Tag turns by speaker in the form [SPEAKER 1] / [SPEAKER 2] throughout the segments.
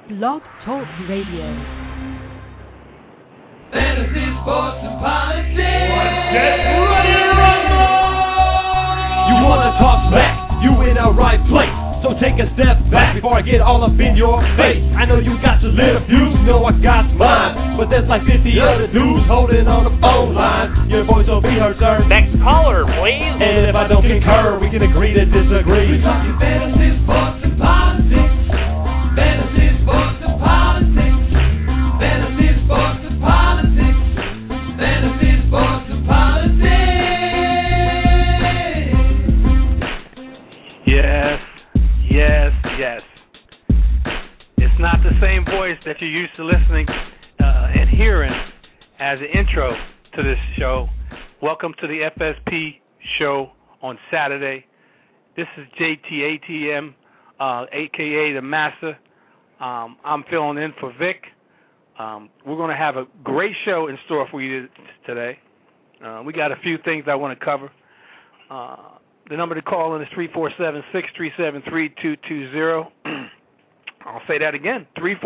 [SPEAKER 1] Blog Talk Radio.
[SPEAKER 2] Fantasy, sports, and politics.
[SPEAKER 3] Get ready to rumble! You wanna talk smack? You in the right place. So take a step back before I get all up in your face. I know you got your little views, you know I got mine. But there's like 50 other dudes holding on the phone line. Your voice will be heard, sir.
[SPEAKER 4] Next caller, please.
[SPEAKER 3] And if I don't concur, we can agree to disagree.
[SPEAKER 2] We're talking fantasy, sports, and politics. Fantasy, sports, and politics. Fantasy, sports, and politics. Fantasy, sports, and politics.
[SPEAKER 4] Yes. It's not the same voice that you're used to listening and hearing as an intro to this show. Welcome to the FSP show on Saturday. This is JTATM, a.k.a. The Master. I'm filling in for Vic. We're going to have a great show in store for you today. We got a few things I want to cover. The number to call in is 347-637-3220. I'll say that again,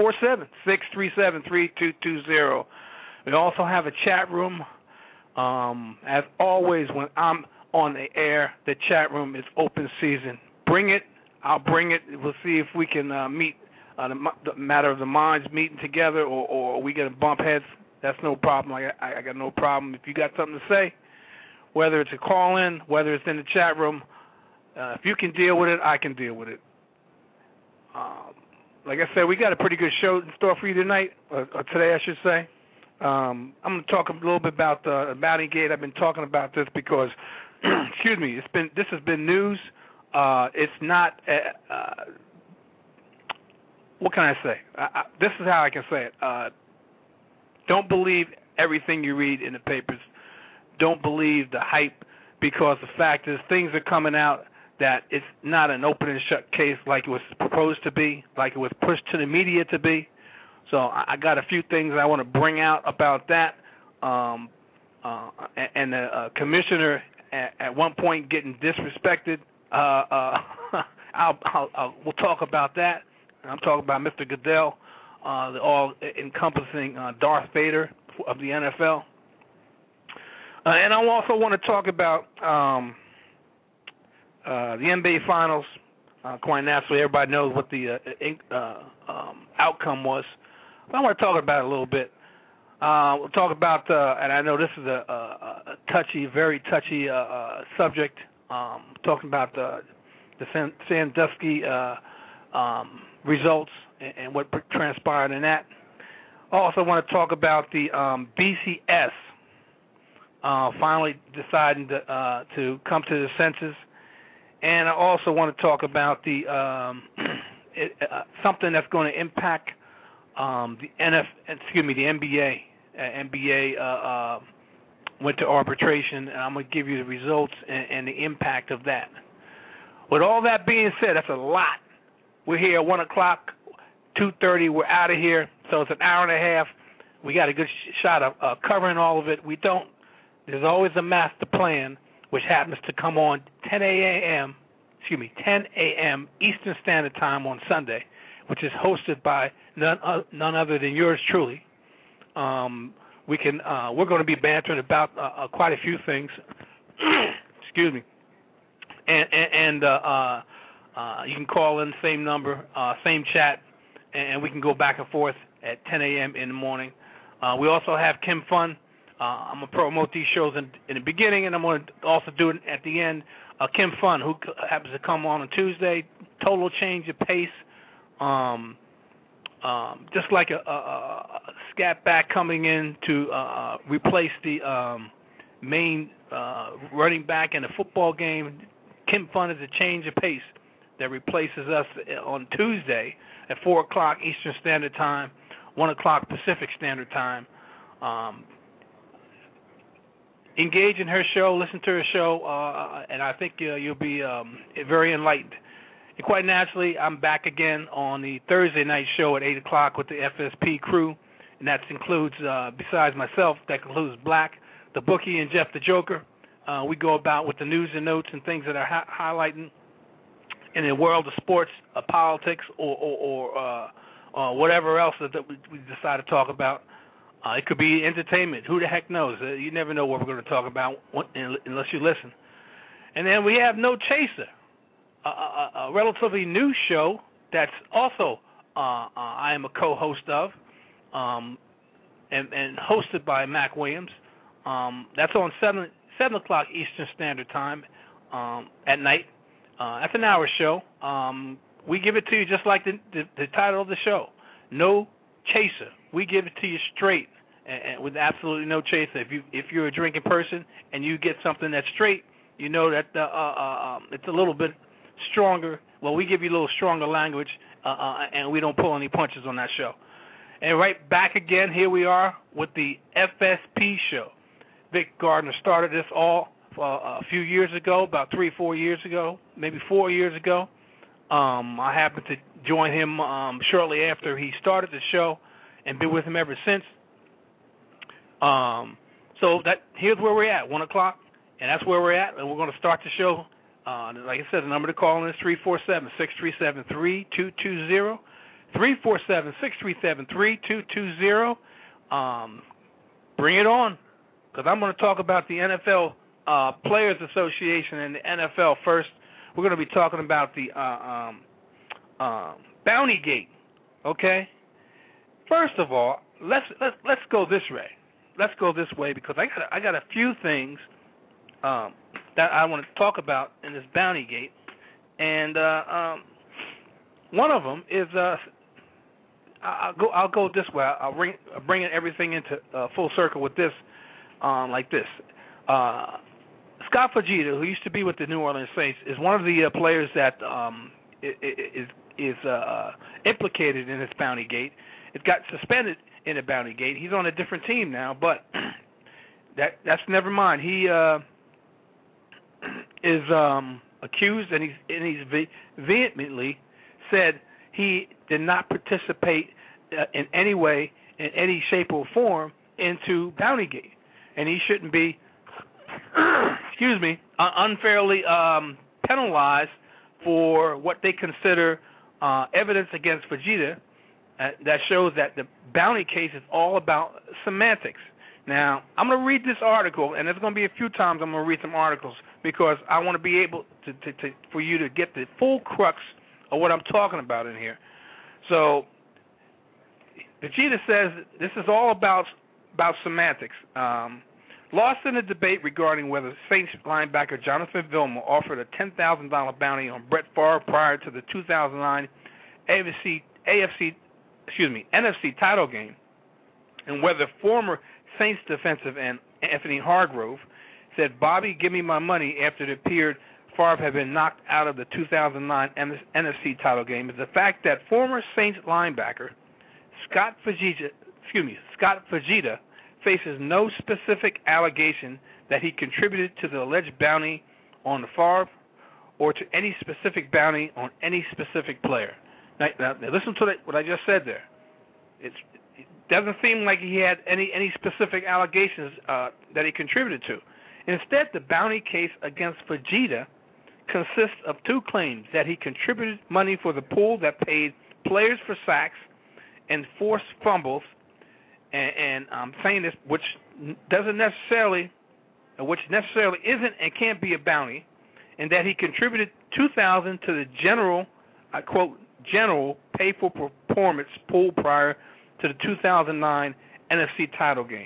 [SPEAKER 4] 347-637-3220. We also have a chat room. As always, when I'm on the air, the chat room is open season. Bring it. I'll bring it. We'll see if we can meet the matter of the minds meeting together, or we get to bump heads. That's no problem. I got no problem. If you got something to say, whether it's a call-in, whether it's in the chat room, if you can deal with it, I can deal with it. Like I said, we got a pretty good show in store for you tonight, or today, I should say. I'm going to talk a little bit about Bounty Gate. I've been talking about this because, excuse me, this has been news. It's not. What can I say? This is how I can say it. Don't believe everything you read in the papers. Don't believe the hype, because the fact is things are coming out that it's not an open and shut case like it was proposed to be, like it was pushed to the media to be. So I got a few things I want to bring out about that. And the commissioner at one point getting disrespected. We'll talk about that. I'm talking about Mr. Goodell, the all-encompassing Darth Vader of the NFL. And I also want to talk about the NBA Finals. Quite naturally, everybody knows what the outcome was. But I want to talk about it a little bit. We'll talk about, and I know this is a touchy, very touchy subject, talking about the Sandusky results and what transpired in that. I also want to talk about the BCS finally deciding to come to the senses. And I also want to talk about the something that's going to impact the NBA. NBA went to arbitration, and I'm going to give you the results and the impact of that. With all that being said, that's a lot. We're here at 1 o'clock, 2:30. We're out of here, so it's an hour and a half. We got a good shot of covering all of it. There's always a master plan, which happens to come on 10 a.m. Eastern Standard Time on Sunday, which is hosted by none other than yours truly. We're going to be bantering about quite a few things. Excuse me. And you can call in the same number, same chat, and we can go back and forth at 10 a.m. in the morning. We also have Kim Fun. I'm going to promote these shows in the beginning, and I'm going to also do it at the end. Kim Fun, who happens to come on Tuesday, total change of pace. Just like a scat back coming in to replace the main running back in a football game. Kim Fun is a change of pace that replaces us on Tuesday at 4 o'clock Eastern Standard Time, 1 o'clock Pacific Standard Time. Engage in her show, listen to her show, and I think you'll be very enlightened. And quite naturally, I'm back again on the Thursday night show at 8 o'clock with the FSP crew, and that includes, besides myself, that includes Black, the Bookie, and Jeff the Joker. We go about with the news and notes and things that are highlighting in the world of sports, politics, or whatever else that we decide to talk about. It could be entertainment. Who the heck knows? You never know what we're going to talk about unless you listen. And then we have No Chaser, a relatively new show that's also I am a co-host of, and hosted by Mac Williams. That's on 7 o'clock Eastern Standard Time at night. That's an hour show. We give it to you just like the title of the show, No Chaser. We give it to you straight and with absolutely no chaser. If you're a drinking person and you get something that's straight, you know that it's a little bit stronger. Well, we give you a little stronger language, and we don't pull any punches on that show. And right back again, here we are with the FSP show. Vic Gardner started this all a few years ago, about 3-4 years ago, maybe 4 years ago. I happened to join him shortly after he started the show and been with him ever since. So here's where we're at, 1 o'clock, and that's where we're at, and we're going to start the show. Like I said, the number to call in is 347-637-3220, 347-637-3220. Bring it on, because I'm going to talk about the NFL Players Association and the NFL first. We're going to be talking about the Bounty Gate. Okay. First of all, let's go this way. Let's go this way because I got a few things that I want to talk about in this Bounty Gate, and one of them is I'll go this way. I'll bring everything into full circle with this, like this. Scott Fujita, who used to be with the New Orleans Saints, is one of the players that is implicated in this Bounty Gate. It got suspended in the Bounty Gate. He's on a different team now, but that's never mind. He is accused, and he's vehemently said he did not participate in any way, in any shape or form, into Bounty Gate, and he shouldn't be, unfairly penalized for what they consider evidence against Fujita that shows that the Bounty case is all about semantics. Now, I'm going to read this article, and there's going to be a few times I'm going to read some articles because I want to be able to for you to get the full crux of what I'm talking about in here. So, Fujita says this is all about semantics. Lost in a debate regarding whether Saints linebacker Jonathan Vilma offered a $10,000 bounty on Brett Favre prior to the 2009 NFC title game, and whether former Saints defensive end Anthony Hargrove said, "Bobby, give me my money," after it appeared Favre had been knocked out of the 2009 NFC title game, is the fact that former Saints linebacker Scott Fujita faces no specific allegation that he contributed to the alleged bounty on Favre or to any specific bounty on any specific player. Now listen to what I just said there. It doesn't seem like he had any specific allegations that he contributed to. Instead, the bounty case against Fujita consists of two claims: that he contributed money for the pool that paid players for sacks and forced fumbles, and I'm saying this, which necessarily isn't and can't be a bounty, and that he contributed $2,000 to the general, I quote, general pay for performance pool prior to the 2009 NFC title game.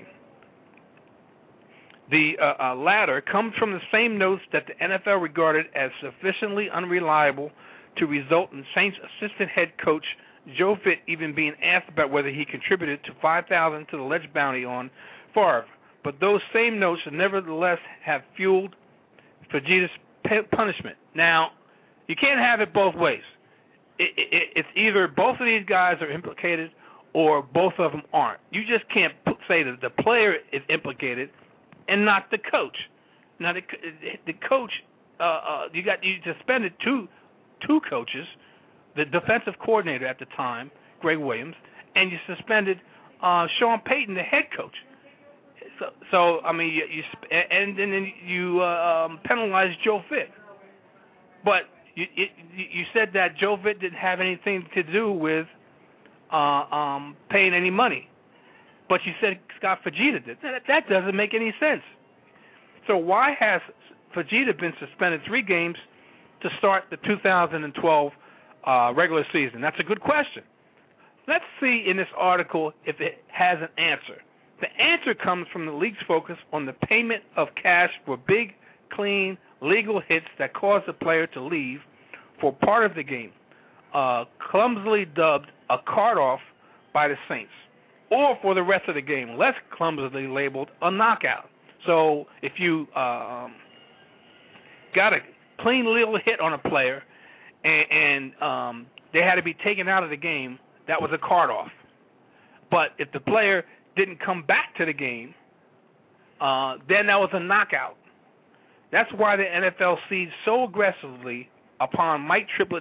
[SPEAKER 4] The latter comes from the same notes that the NFL regarded as sufficiently unreliable to result in Saints assistant head coach Joe Fitt even being asked about whether he contributed to $5,000 to the alleged bounty on Favre. But those same notes nevertheless have fueled Fujita's punishment. Now, you can't have it both ways. It's either both of these guys are implicated or both of them aren't. You just can't say that the player is implicated and not the coach. Now, the coach, you suspended two coaches, the defensive coordinator at the time, Greg Williams, and you suspended Sean Payton, the head coach. So I mean, and then you penalized Joe Fitt. But you said that Joe Fitt didn't have anything to do with paying any money. But you said Scott Fujita did. That doesn't make any sense. So why has Fujita been suspended 3 games to start the 2012 regular season? That's a good question. Let's see in this article if it has an answer. The answer comes from the league's focus on the payment of cash for big, clean, legal hits that cause the player to leave for part of the game, clumsily dubbed a cart-off by the Saints, or for the rest of the game, less clumsily labeled a knockout. So if you got a clean little hit on a player and they had to be taken out of the game, that was a cart-off. But if the player didn't come back to the game, then that was a knockout. That's why the NFL seized so aggressively upon Mike Triplett's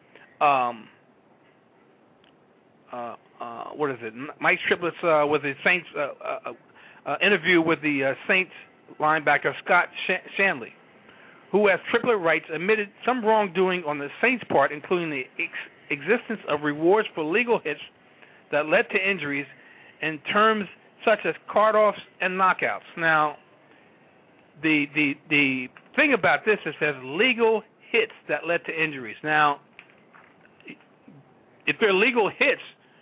[SPEAKER 4] Mike Triplett's with the Saints interview with the Saints linebacker Scott Shanley, who, as Triplett writes, admitted some wrongdoing on the Saints' part, including the existence of rewards for legal hits that led to injuries in terms such as cart-offs and knockouts. Now, the thing about this is there's legal hits that led to injuries. Now, if they're legal hits,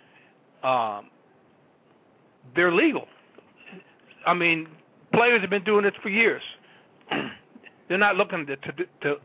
[SPEAKER 4] they're legal. I mean, players have been doing this for years. They're not looking to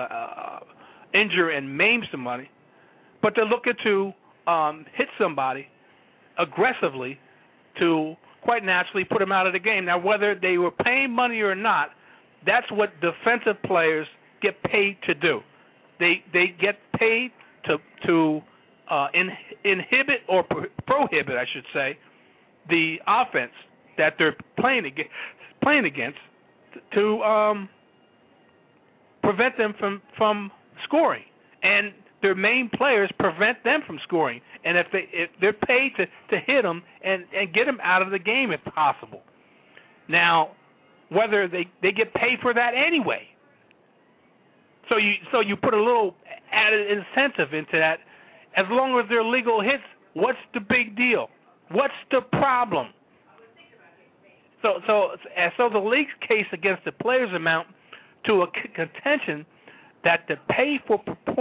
[SPEAKER 4] injure and maim somebody, but they're looking to hit somebody aggressively to quite naturally put them out of the game. Now, whether they were paying money or not, that's what defensive players get paid to do. They get paid to inhibit or prohibit, I should say, the offense that they're playing against to prevent them from scoring, and their main players prevent them from scoring. And if they're paid to hit them and get them out of the game if possible. Now, whether they get paid for that anyway. So you put a little added incentive into that. As long as they're legal hits, what's the big deal? What's the problem? So the league's case against the players amount to a contention that the pay for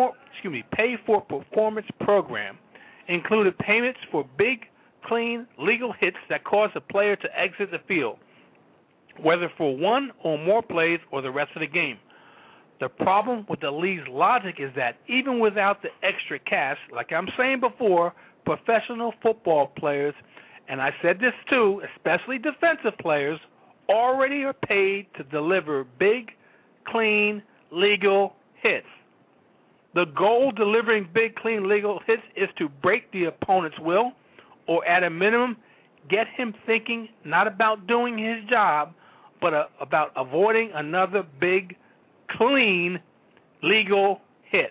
[SPEAKER 4] performance program included payments for big, clean, legal hits that caused the player to exit the field, whether for one or more plays or the rest of the game. The problem with the league's logic is that even without the extra cash, like I'm saying before, professional football players, and I said this too, especially defensive players, already are paid to deliver big, clean, legal hits. The goal delivering big, clean, legal hits is to break the opponent's will, or at a minimum, get him thinking not about doing his job, but about avoiding another big, clean, legal hit.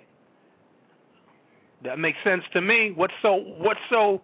[SPEAKER 4] That makes sense to me. What's so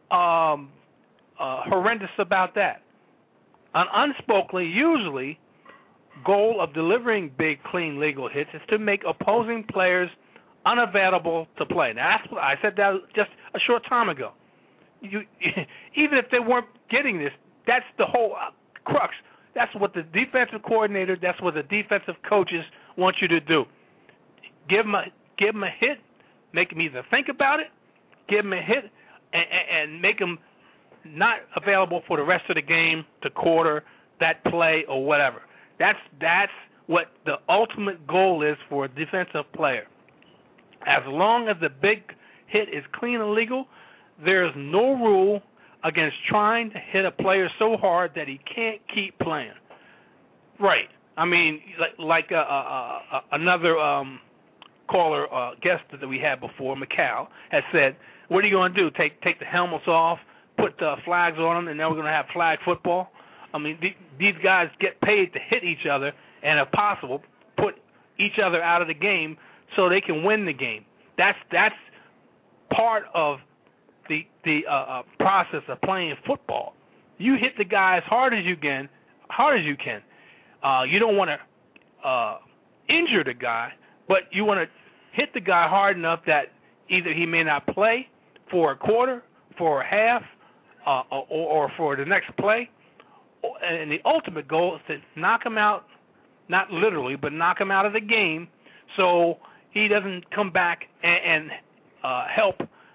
[SPEAKER 4] horrendous about that? An unspokenly, usually, goal of delivering big, clean, legal hits is to make opposing players unavailable to play. Now, that's what I said that just a short time ago. Even if they weren't getting this, that's the whole crux. That's what the defensive coordinator, that's what the defensive coaches want you to do. Give them a hit, make them either think about it, give them a hit, and make them not available for the rest of the game to quarter that play or whatever. That's what the ultimate goal is for a defensive player. As long as the big hit is clean and legal, there is no rule against trying to hit a player so hard that he can't keep playing. Right. I mean, like another caller, guest that we had before, McCall, has said, what are you going to do, take the helmets off, put flags on them, and then we're going to have flag football? I mean, these guys get paid to hit each other and, if possible, put each other out of the game so they can win the game. That's part of the process of playing football. You hit the guy as hard as you can. You don't want to injure the guy, but you want to hit the guy hard enough that either he may not play for a quarter, for a half or for the next play. And the ultimate goal is to knock him out, not literally, but knock him out of the game so he doesn't come back and help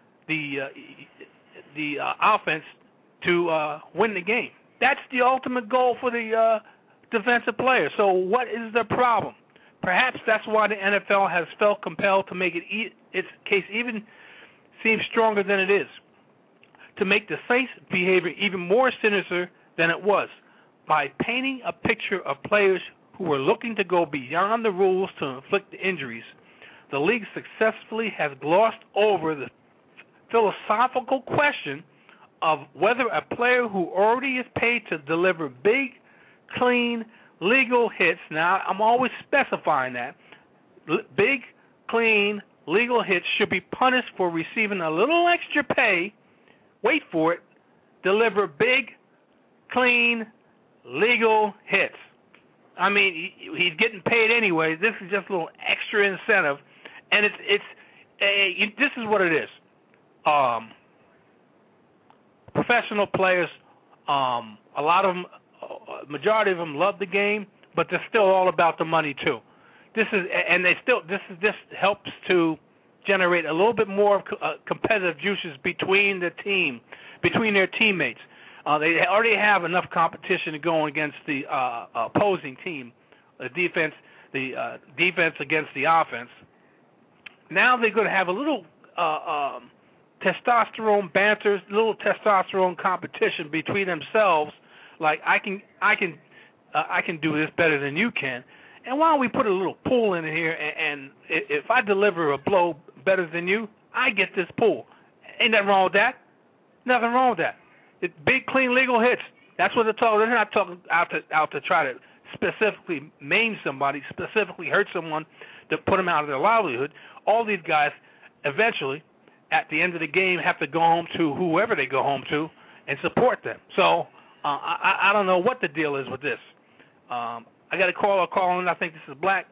[SPEAKER 4] the offense to win the game. That's the ultimate goal for the defensive player. So what is the problem? Perhaps that's why the NFL has felt compelled to make its case even seem stronger than it is, to make the Saints' behavior even more sinister than it was, by painting a picture of players who were looking to go beyond the rules to inflict injuries. The league successfully has glossed over the philosophical question of whether a player who already is paid to deliver big, clean, legal hits, now I'm always specifying that, big, clean, legal hits should be punished for receiving a little extra pay, wait for it, deliver big, clean, legal hits. I mean, he's getting paid anyway. This is just a little extra incentive, and this is what it is. Professional players, a lot of them, majority of them love the game, but they're still all about the money too. This helps to generate a little bit more competitive juices between their teammates. They already have enough competition going against the opposing team, the defense against the offense. Now they're going to have a little testosterone banter, little testosterone competition between themselves. Like I can do this better than you can, and why don't we put a little pool in here? And if I deliver a blow better than you, I get this pool. Ain't nothing wrong with that. Nothing wrong with that. It's big, clean, legal hits. That's what they're talking. They're not talking out to try to specifically maim somebody, specifically hurt someone to put them out of their livelihood. All these guys eventually, at the end of the game, have to go home to whoever they go home to and support them. So I don't know what the deal is with this. I got a caller calling. I think this is Black.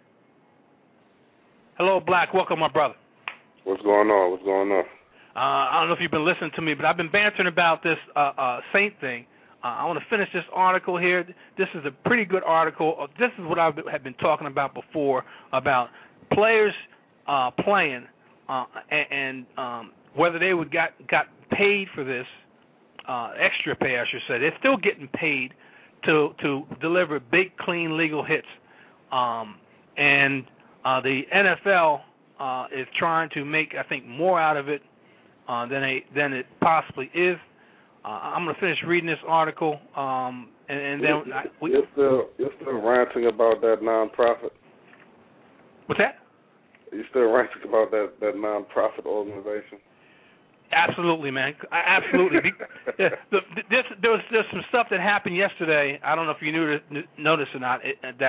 [SPEAKER 4] Hello, Black. Welcome, my brother.
[SPEAKER 1] What's going on?
[SPEAKER 4] I don't know if you've been listening to me, but I've been bantering about this Saint thing. I want to finish this article here. This is a pretty good article. This is what I have been talking about before, about players playing and whether they would got paid for this, extra pay, I should say. They're still getting paid to deliver big, clean, legal hits. And the NFL is trying to make, I think, more out of it than it possibly is. I'm going to finish reading this article, and then
[SPEAKER 1] you're still ranting about that nonprofit.
[SPEAKER 4] What's that?
[SPEAKER 1] You still ranting about that nonprofit organization?
[SPEAKER 4] Absolutely, man. Absolutely. There's some stuff that happened yesterday. I don't know if you noticed or not.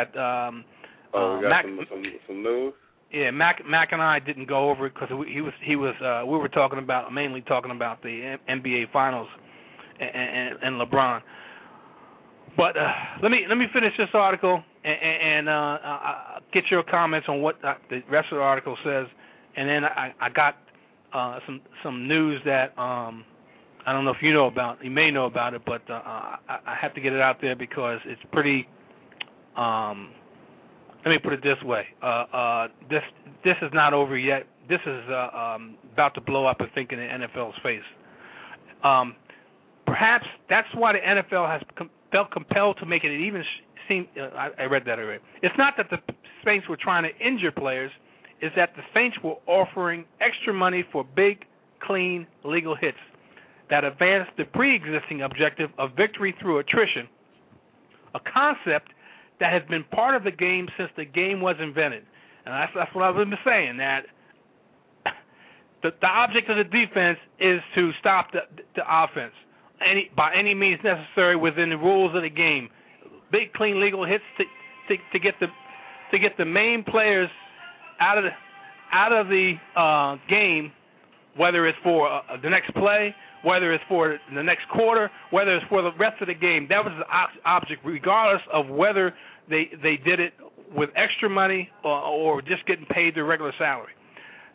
[SPEAKER 1] Some news.
[SPEAKER 4] Yeah, Mac and I didn't go over it because we were mainly talking about the NBA Finals and LeBron. But let me finish this article and get your comments on what the rest of the article says, and then I got some news that I don't know if you know about. You may know about it, but I have to get it out there because it's pretty. Let me put it this way. This is not over yet. This is about to blow up, I think, in the NFL's face. Perhaps that's why the NFL has felt compelled to make it even seem. I read that already. It's not that the Saints were trying to injure players. It's that the Saints were offering extra money for big, clean, legal hits that advanced the pre-existing objective of victory through attrition, a concept that has been part of the game since the game was invented. And that's what I've been saying, that the object of the defense is to stop the offense by any means necessary within the rules of the game. Big, clean, legal hits to get the main players out of the game, whether it's for the next play, whether it's for the next quarter, whether it's for the rest of the game. That was the object, regardless of whether they did it with extra money or just getting paid their regular salary.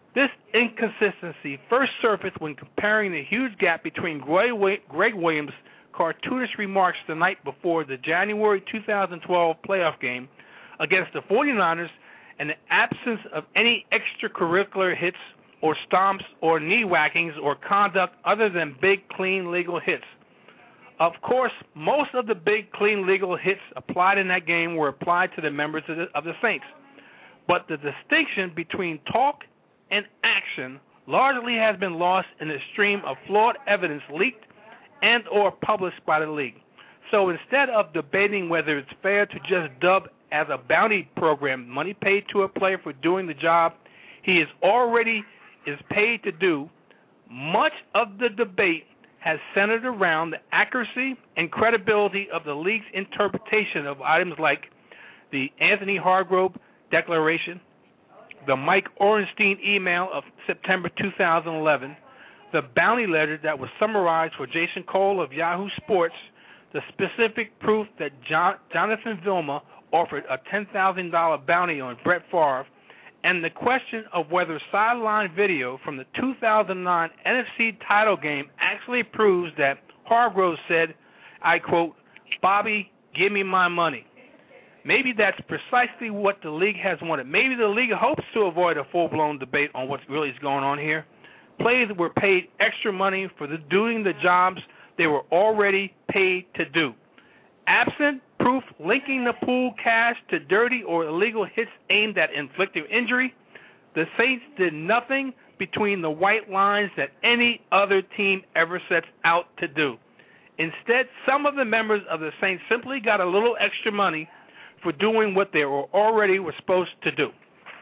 [SPEAKER 4] This inconsistency first surfaced when comparing the huge gap between Greg Williams' cartoonish remarks the night before the January 2012 playoff game against the 49ers and the absence of any extracurricular hits or stomps or knee whackings or conduct other than big, clean, legal hits. Of course, most of the big, clean, legal hits applied in that game were applied to the members of the Saints. But the distinction between talk and action largely has been lost in the stream of flawed evidence leaked and or published by the league. So instead of debating whether it's fair to just dub as a bounty program money paid to a player for doing the job he is already paid to do, much of the debate has centered around the accuracy and credibility of the league's interpretation of items like the Anthony Hargrove declaration, the Mike Orenstein email of September 2011, the bounty letter that was summarized for Jason Cole of Yahoo Sports, the specific proof that Jonathan Vilma offered a $10,000 bounty on Brett Favre, and the question of whether sideline video from the 2009 NFC title game actually proves that Hargrove said, I quote, "Bobby, give me my money." Maybe that's precisely what the league has wanted. Maybe the league hopes to avoid a full-blown debate on what really is going on here. Players were paid extra money for doing the jobs they were already paid to do. Absent proof linking the pool cash to dirty or illegal hits aimed at inflicting injury, the Saints did nothing between the white lines that any other team ever sets out to do. Instead, some of the members of the Saints simply got a little extra money for doing what they were supposed to do.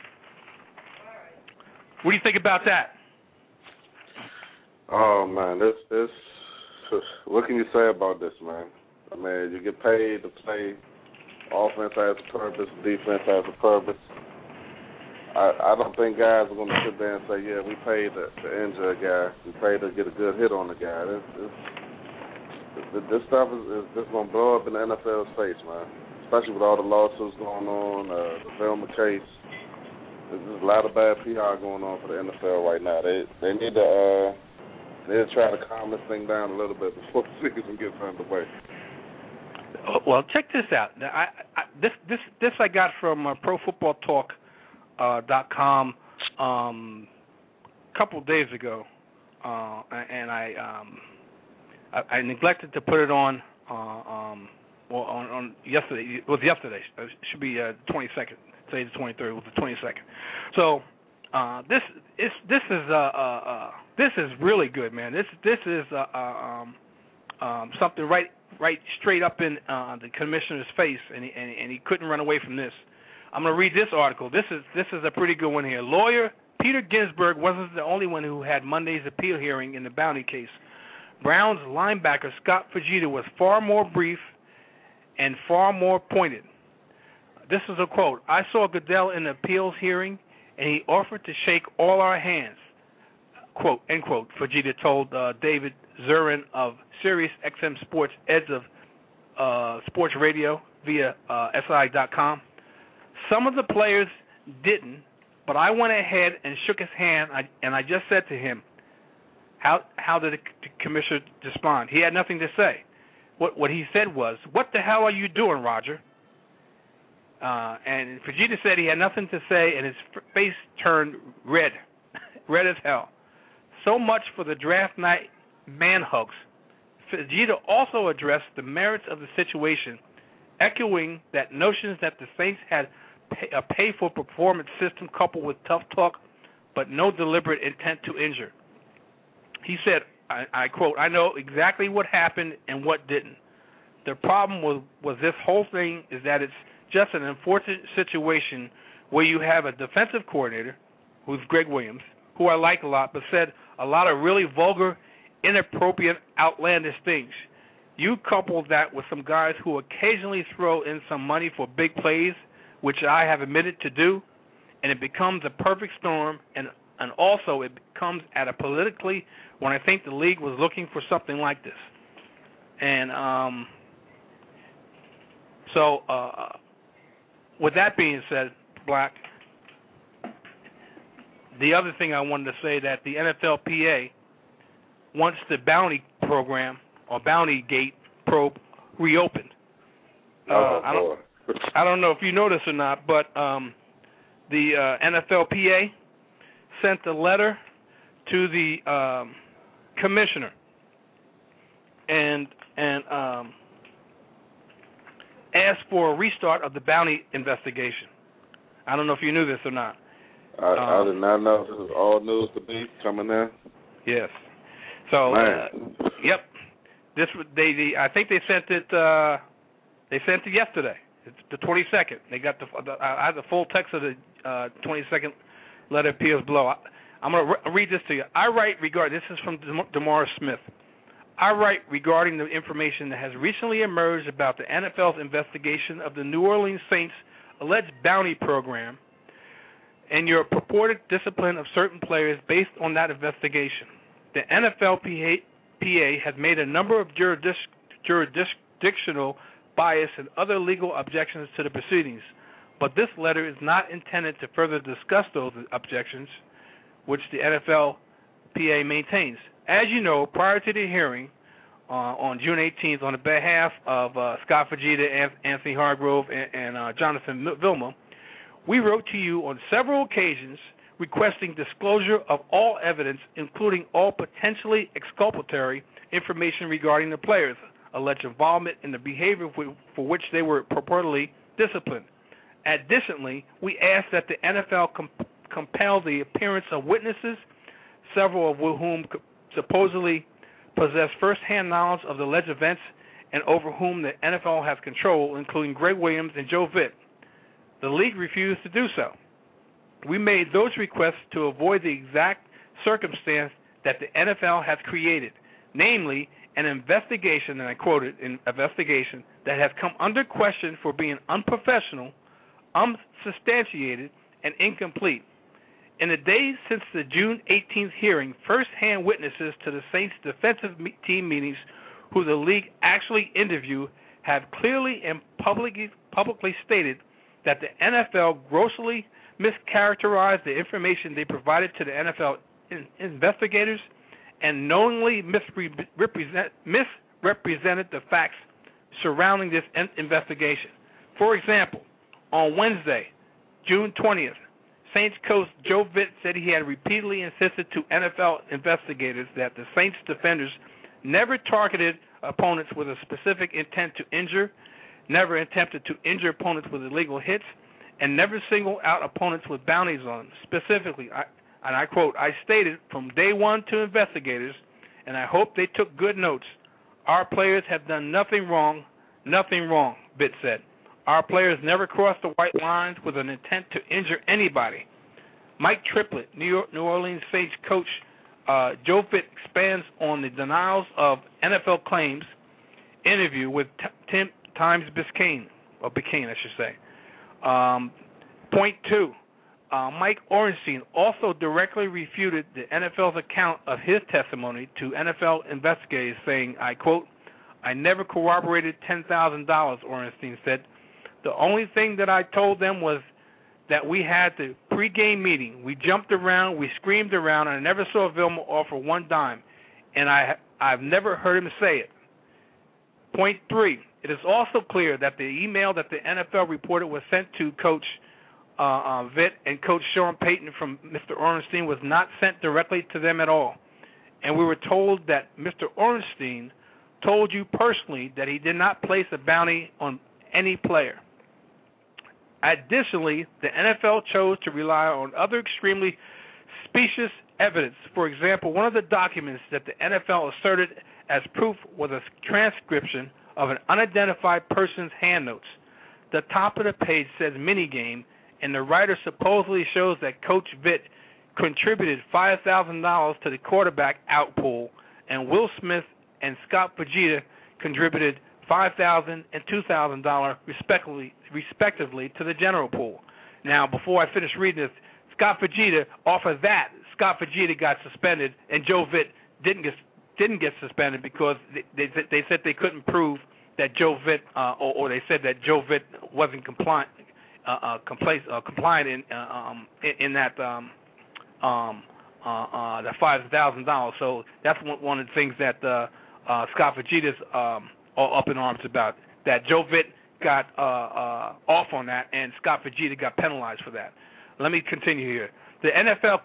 [SPEAKER 4] What do you think about that?
[SPEAKER 1] Oh man, this. What can you say about this, man? I mean, you get paid to play. Offense has a purpose. Defense has a purpose. I don't think guys are going to sit there and say, yeah, we paid to injure a guy. We paid to get a good hit on the guy. This stuff is just going to blow up in the NFL's face, man. Especially with all the lawsuits going on, the Vilma case. There's a lot of bad PR going on for the NFL right now. They need to try to calm this thing down a little bit before the season gets underway.
[SPEAKER 4] Well, check this out. This I got from ProFootballTalk.com a couple of days ago, and I neglected to put it on yesterday. It was yesterday. It should be 22nd. Today's the 23rd. It was the 22nd. So this is really good, man. This is something right straight up in the commissioner's face, and he couldn't run away from this. I'm going to read this article. This is a pretty good one here. Lawyer Peter Ginsburg wasn't the only one who had Monday's appeal hearing in the bounty case. Browns linebacker Scott Fujita was far more brief and far more pointed. This is a quote. I saw Goodell in the appeals hearing, and he offered to shake all our hands, quote, end quote, Fujita told David Zurin of Sirius XM Sports, Eds of Sports Radio via SI.com. Some of the players didn't, but I went ahead and shook his hand, and I just said to him, how did the commissioner respond? He had nothing to say. What he said was, what the hell are you doing, Roger? And Fujita said he had nothing to say, and his face turned red, red as hell. So much for the draft night man hugs. Fujita also addressed the merits of the situation, echoing that notions that the Saints had a pay-for-performance system coupled with tough talk, but no deliberate intent to injure. He said, I quote, I know exactly what happened and what didn't. The problem was this whole thing is that it's just an unfortunate situation where you have a defensive coordinator, who's Greg Williams, who I like a lot, but said a lot of really vulgar, inappropriate, outlandish things. You couple that with some guys who occasionally throw in some money for big plays, which I have admitted to do, and it becomes a perfect storm, and also it comes at a politically when I think the league was looking for something like this. And so with that being said, Black, the other thing I wanted to say that the NFLPA wants the bounty program or bounty gate probe reopened. I don't know if you know this or not, but the NFLPA sent a letter to the commissioner and asked for a restart of the bounty investigation. I don't know if you knew this or not.
[SPEAKER 1] I did not know. This is all news to me coming in.
[SPEAKER 4] Yes. So, yep. I think they sent it. They sent it yesterday. It's the 22nd. They got I have the full text of the 22nd letter appears below. I'm going to read this to you. I write regarding, this is from Damaris Smith. I write regarding the information that has recently emerged about the NFL's investigation of the New Orleans Saints' alleged bounty program and your purported discipline of certain players based on that investigation. The NFLPA has made a number of jurisdictional bias and other legal objections to the proceedings, but this letter is not intended to further discuss those objections, which the NFLPA maintains. As you know, prior to the hearing on June 18th, on the behalf of Scott Fujita, Anthony Hargrove, and Jonathan Vilma, we wrote to you on several occasions requesting disclosure of all evidence, including all potentially exculpatory information regarding the players' alleged involvement in the behavior for which they were purportedly disciplined. Additionally, we asked that the NFL compel the appearance of witnesses, several of whom supposedly possess first-hand knowledge of the alleged events and over whom the NFL has control, including Greg Williams and Joe Vitt. The league refused to do so. We made those requests to avoid the exact circumstance that the NFL has created, namely an investigation, and I quoted, an investigation that has come under question for being unprofessional, unsubstantiated, and incomplete. In the days since the June 18th hearing, first-hand witnesses to the Saints' defensive team meetings who the league actually interviewed have clearly and publicly stated that the NFL grossly mischaracterized the information they provided to the NFL investigators and knowingly misrepresented the facts surrounding this investigation. For example, on Wednesday, June 20th, Saints coach Joe Vitt said he had repeatedly insisted to NFL investigators that the Saints defenders never targeted opponents with a specific intent to injure, never attempted to injure opponents with illegal hits, and never singled out opponents with bounties on them. Specifically, and I quote, I stated from day one to investigators, and I hope they took good notes, our players have done nothing wrong, Vitt said. Our players never crossed the white lines with an intent to injure anybody. Mike Triplett, New Orleans Saints coach Joe Vitt, expands on the denials of NFL claims interview with Tim Times Biscayne, I should say. Point two, Mike Orenstein also directly refuted the NFL's account of his testimony to NFL investigators, saying, I quote, I never corroborated $10,000, Orenstein said. The only thing that I told them was that we had the pregame meeting. We jumped around, we screamed around, and I never saw Vilma offer one dime, and I've never heard him say it. Point three, it is also clear that the email that the NFL reported was sent to Coach Vitt and Coach Sean Payton from Mr. Orenstein was not sent directly to them at all. And we were told that Mr. Orenstein told you personally that he did not place a bounty on any player. Additionally, the NFL chose to rely on other extremely specious evidence. For example, one of the documents that the NFL asserted as proof was a transcription of an unidentified person's hand notes. The top of the page says minigame, and the writer supposedly shows that Coach Vitt contributed $5,000 to the quarterback out pool, and Will Smith and Scott Fujita contributed $5,000 and $2,000 respectively to the general pool. Now, before I finish reading this, Scott Fujita, off of that, Scott Fujita got suspended, and Joe Vitt didn't get suspended because they said they couldn't prove that Joe Vitt, or they said that Joe Vitt wasn't compliant in that that $5,000. So that's one of the things that Scott Fujita's all up in arms about. That Joe Vitt got off on that, and Scott Fujita got penalized for that. Let me continue here. The NFL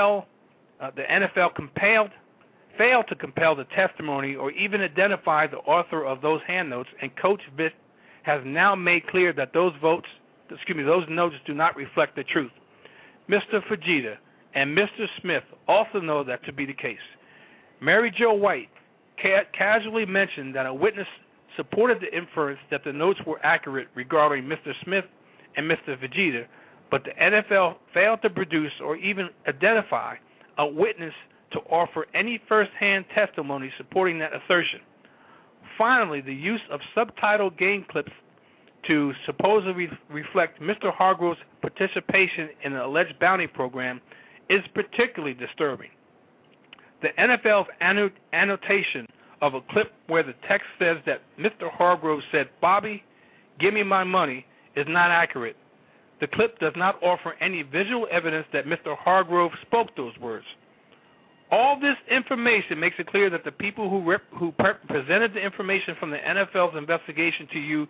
[SPEAKER 4] failed to compel the testimony or even identify the author of those hand notes, and Coach Vitt has now made clear that those notes do not reflect the truth. Mr. Fujita and Mr. Smith also know that to be the case. Mary Jo White casually mentioned that a witness supported the inference that the notes were accurate regarding Mr. Smith and Mr. Fujita, but the NFL failed to produce or even identify a witness to offer any first-hand testimony supporting that assertion. Finally, the use of subtitled game clips to supposedly reflect Mr. Hargrove's participation in an alleged bounty program is particularly disturbing. The NFL's annotation of a clip where the text says that Mr. Hargrove said, "Bobby, give me my money," is not accurate. The clip does not offer any visual evidence that Mr. Hargrove spoke those words. All this information makes it clear that the people who presented the information from the NFL's investigation to you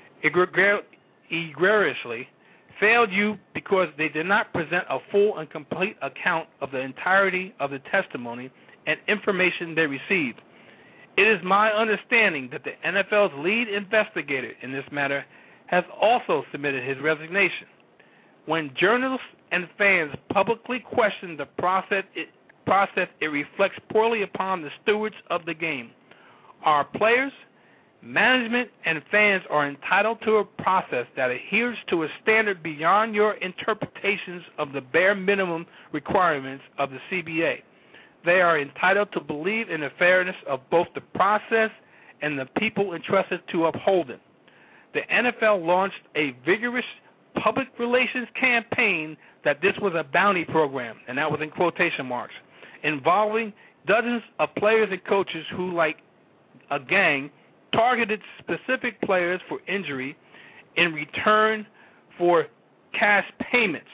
[SPEAKER 4] egregiously failed you because they did not present a full and complete account of the entirety of the testimony and information they received. It is my understanding that the NFL's lead investigator in this matter has also submitted his resignation. When journalists and fans publicly question the process, it reflects poorly upon the stewards of the game. Our players, management, and fans are entitled to a process that adheres to a standard beyond your interpretations of the bare minimum requirements of the CBA. They are entitled to believe in the fairness of both the process and the people entrusted to uphold it. The NFL launched a vigorous public relations campaign that this was a bounty program, and that was in quotation marks, involving dozens of players and coaches who, like a gang, targeted specific players for injury in return for cash payments.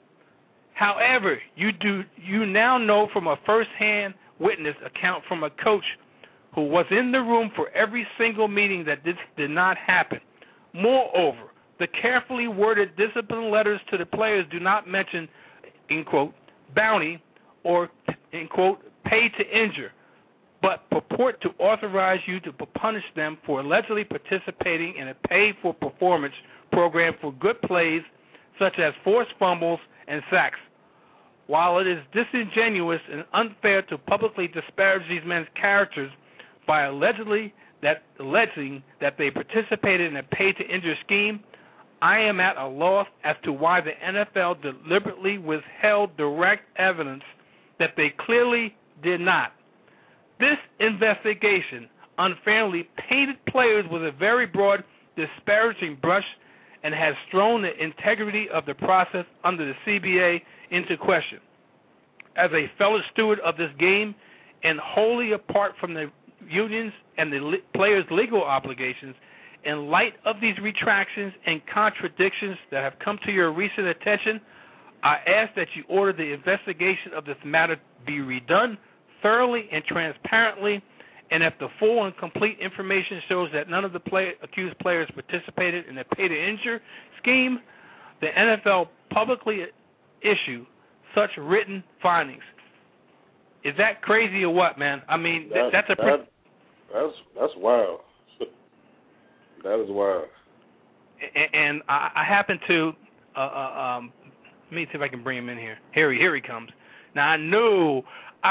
[SPEAKER 4] However, you now know from a first-hand witness account from a coach who was in the room for every single meeting that this did not happen. Moreover, the carefully worded discipline letters to the players do not mention, in quote, bounty or, in quote, pay to injure, but purport to authorize you to punish them for allegedly participating in a pay-for-performance program for good plays such as forced fumbles and sacks. While it is disingenuous and unfair to publicly disparage these men's characters by alleging that they participated in a pay-to-injure scheme, I am at a loss as to why the NFL deliberately withheld direct evidence that they clearly did not. This investigation unfairly painted players with a very broad, disparaging brush and has thrown the integrity of the process under the CBA into question. As a fellow steward of this game, and wholly apart from the unions and the players' legal obligations, in light of these retractions and contradictions that have come to your recent attention, I ask that you order the investigation of this matter be redone thoroughly and transparently, and if the full and complete information shows that none of the accused players participated in the pay-to-injure scheme, the NFL publicly issue such written findings. Is that crazy or what, man? I mean, that's
[SPEAKER 1] wild. That is wild.
[SPEAKER 4] And I happen to let me see if I can bring him in here. Here he comes. Now I know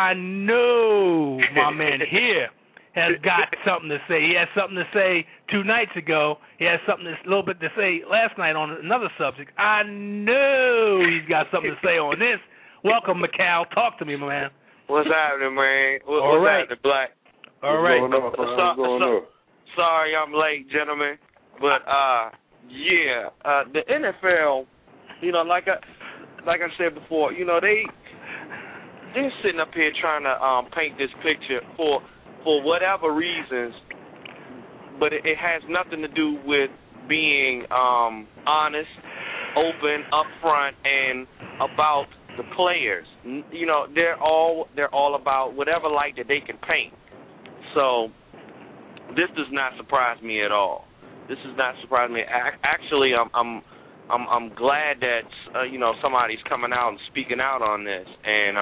[SPEAKER 4] my man here has got something to say. He had something to say 2 nights ago. He has something a little bit to say last night on another subject. I know he's got something to say on this. Welcome, Macau. Talk to me, my man.
[SPEAKER 5] What's happening, man?
[SPEAKER 4] All right.
[SPEAKER 5] Happening, Black?
[SPEAKER 4] All right.
[SPEAKER 1] What's going on?
[SPEAKER 5] Sorry I'm late, gentlemen. But, the NFL, like I said before, they're sitting up here trying to paint this picture for whatever reasons, but it has nothing to do with being honest, open, upfront, and about the players, you know, they're all about whatever light that they can paint. So this does not surprise me at all. This does not surprise me. Actually, I'm glad that you know, somebody's coming out and speaking out on this. And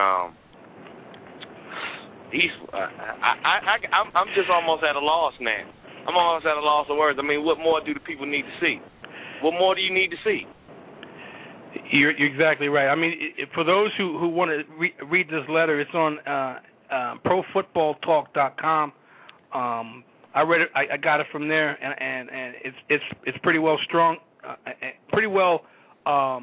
[SPEAKER 5] I'm just almost at a loss now. I'm almost at a loss of words. I mean, what more do the people need to see? What more do you need to see?
[SPEAKER 4] You're exactly right. I mean, for those who want to read this letter, it's on profootballtalk.com. I read it. I got it from there, and it's pretty well strong, pretty well cut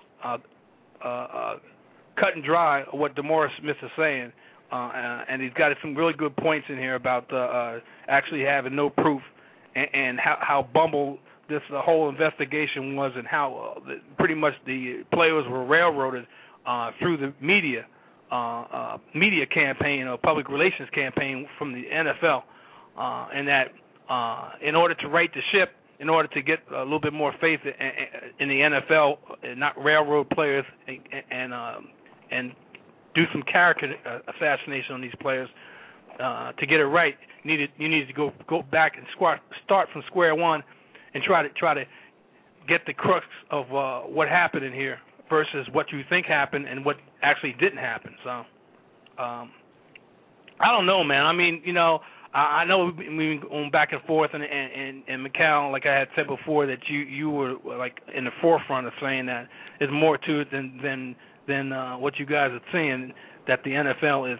[SPEAKER 4] and dry what DeMaurice Smith is saying, and he's got some really good points in here about actually having no proof and how bumbled this whole investigation was, and how pretty much the players were railroaded through the media campaign or public relations campaign from the NFL, and that in order to right the ship, in order to get a little bit more faith in the NFL, and not railroad players and do some character assassination on these players, to get it right, you needed to go back and start from square one and try to get the crux of what happened in here versus what you think happened and what actually didn't happen. So, I don't know, man. I mean, you know, I know we've been going back and forth, and Mikal, like I had said before, that you were like in the forefront of saying that there's more to it than what you guys are seeing, that the NFL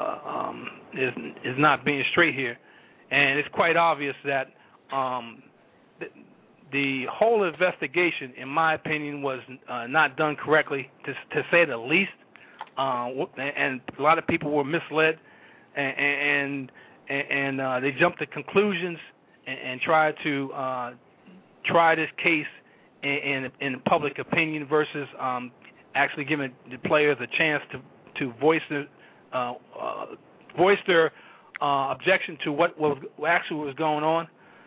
[SPEAKER 4] is not being straight here, and it's quite obvious that the whole investigation, in my opinion, was not done correctly, to say the least, and a lot of people were misled, and they jumped to conclusions and tried to try this case in public opinion versus actually giving the players a chance to voice their objection to what actually was going on.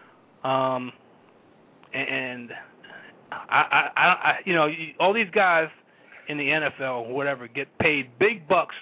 [SPEAKER 4] And I you know, all these guys in the NFL or whatever get paid big bucks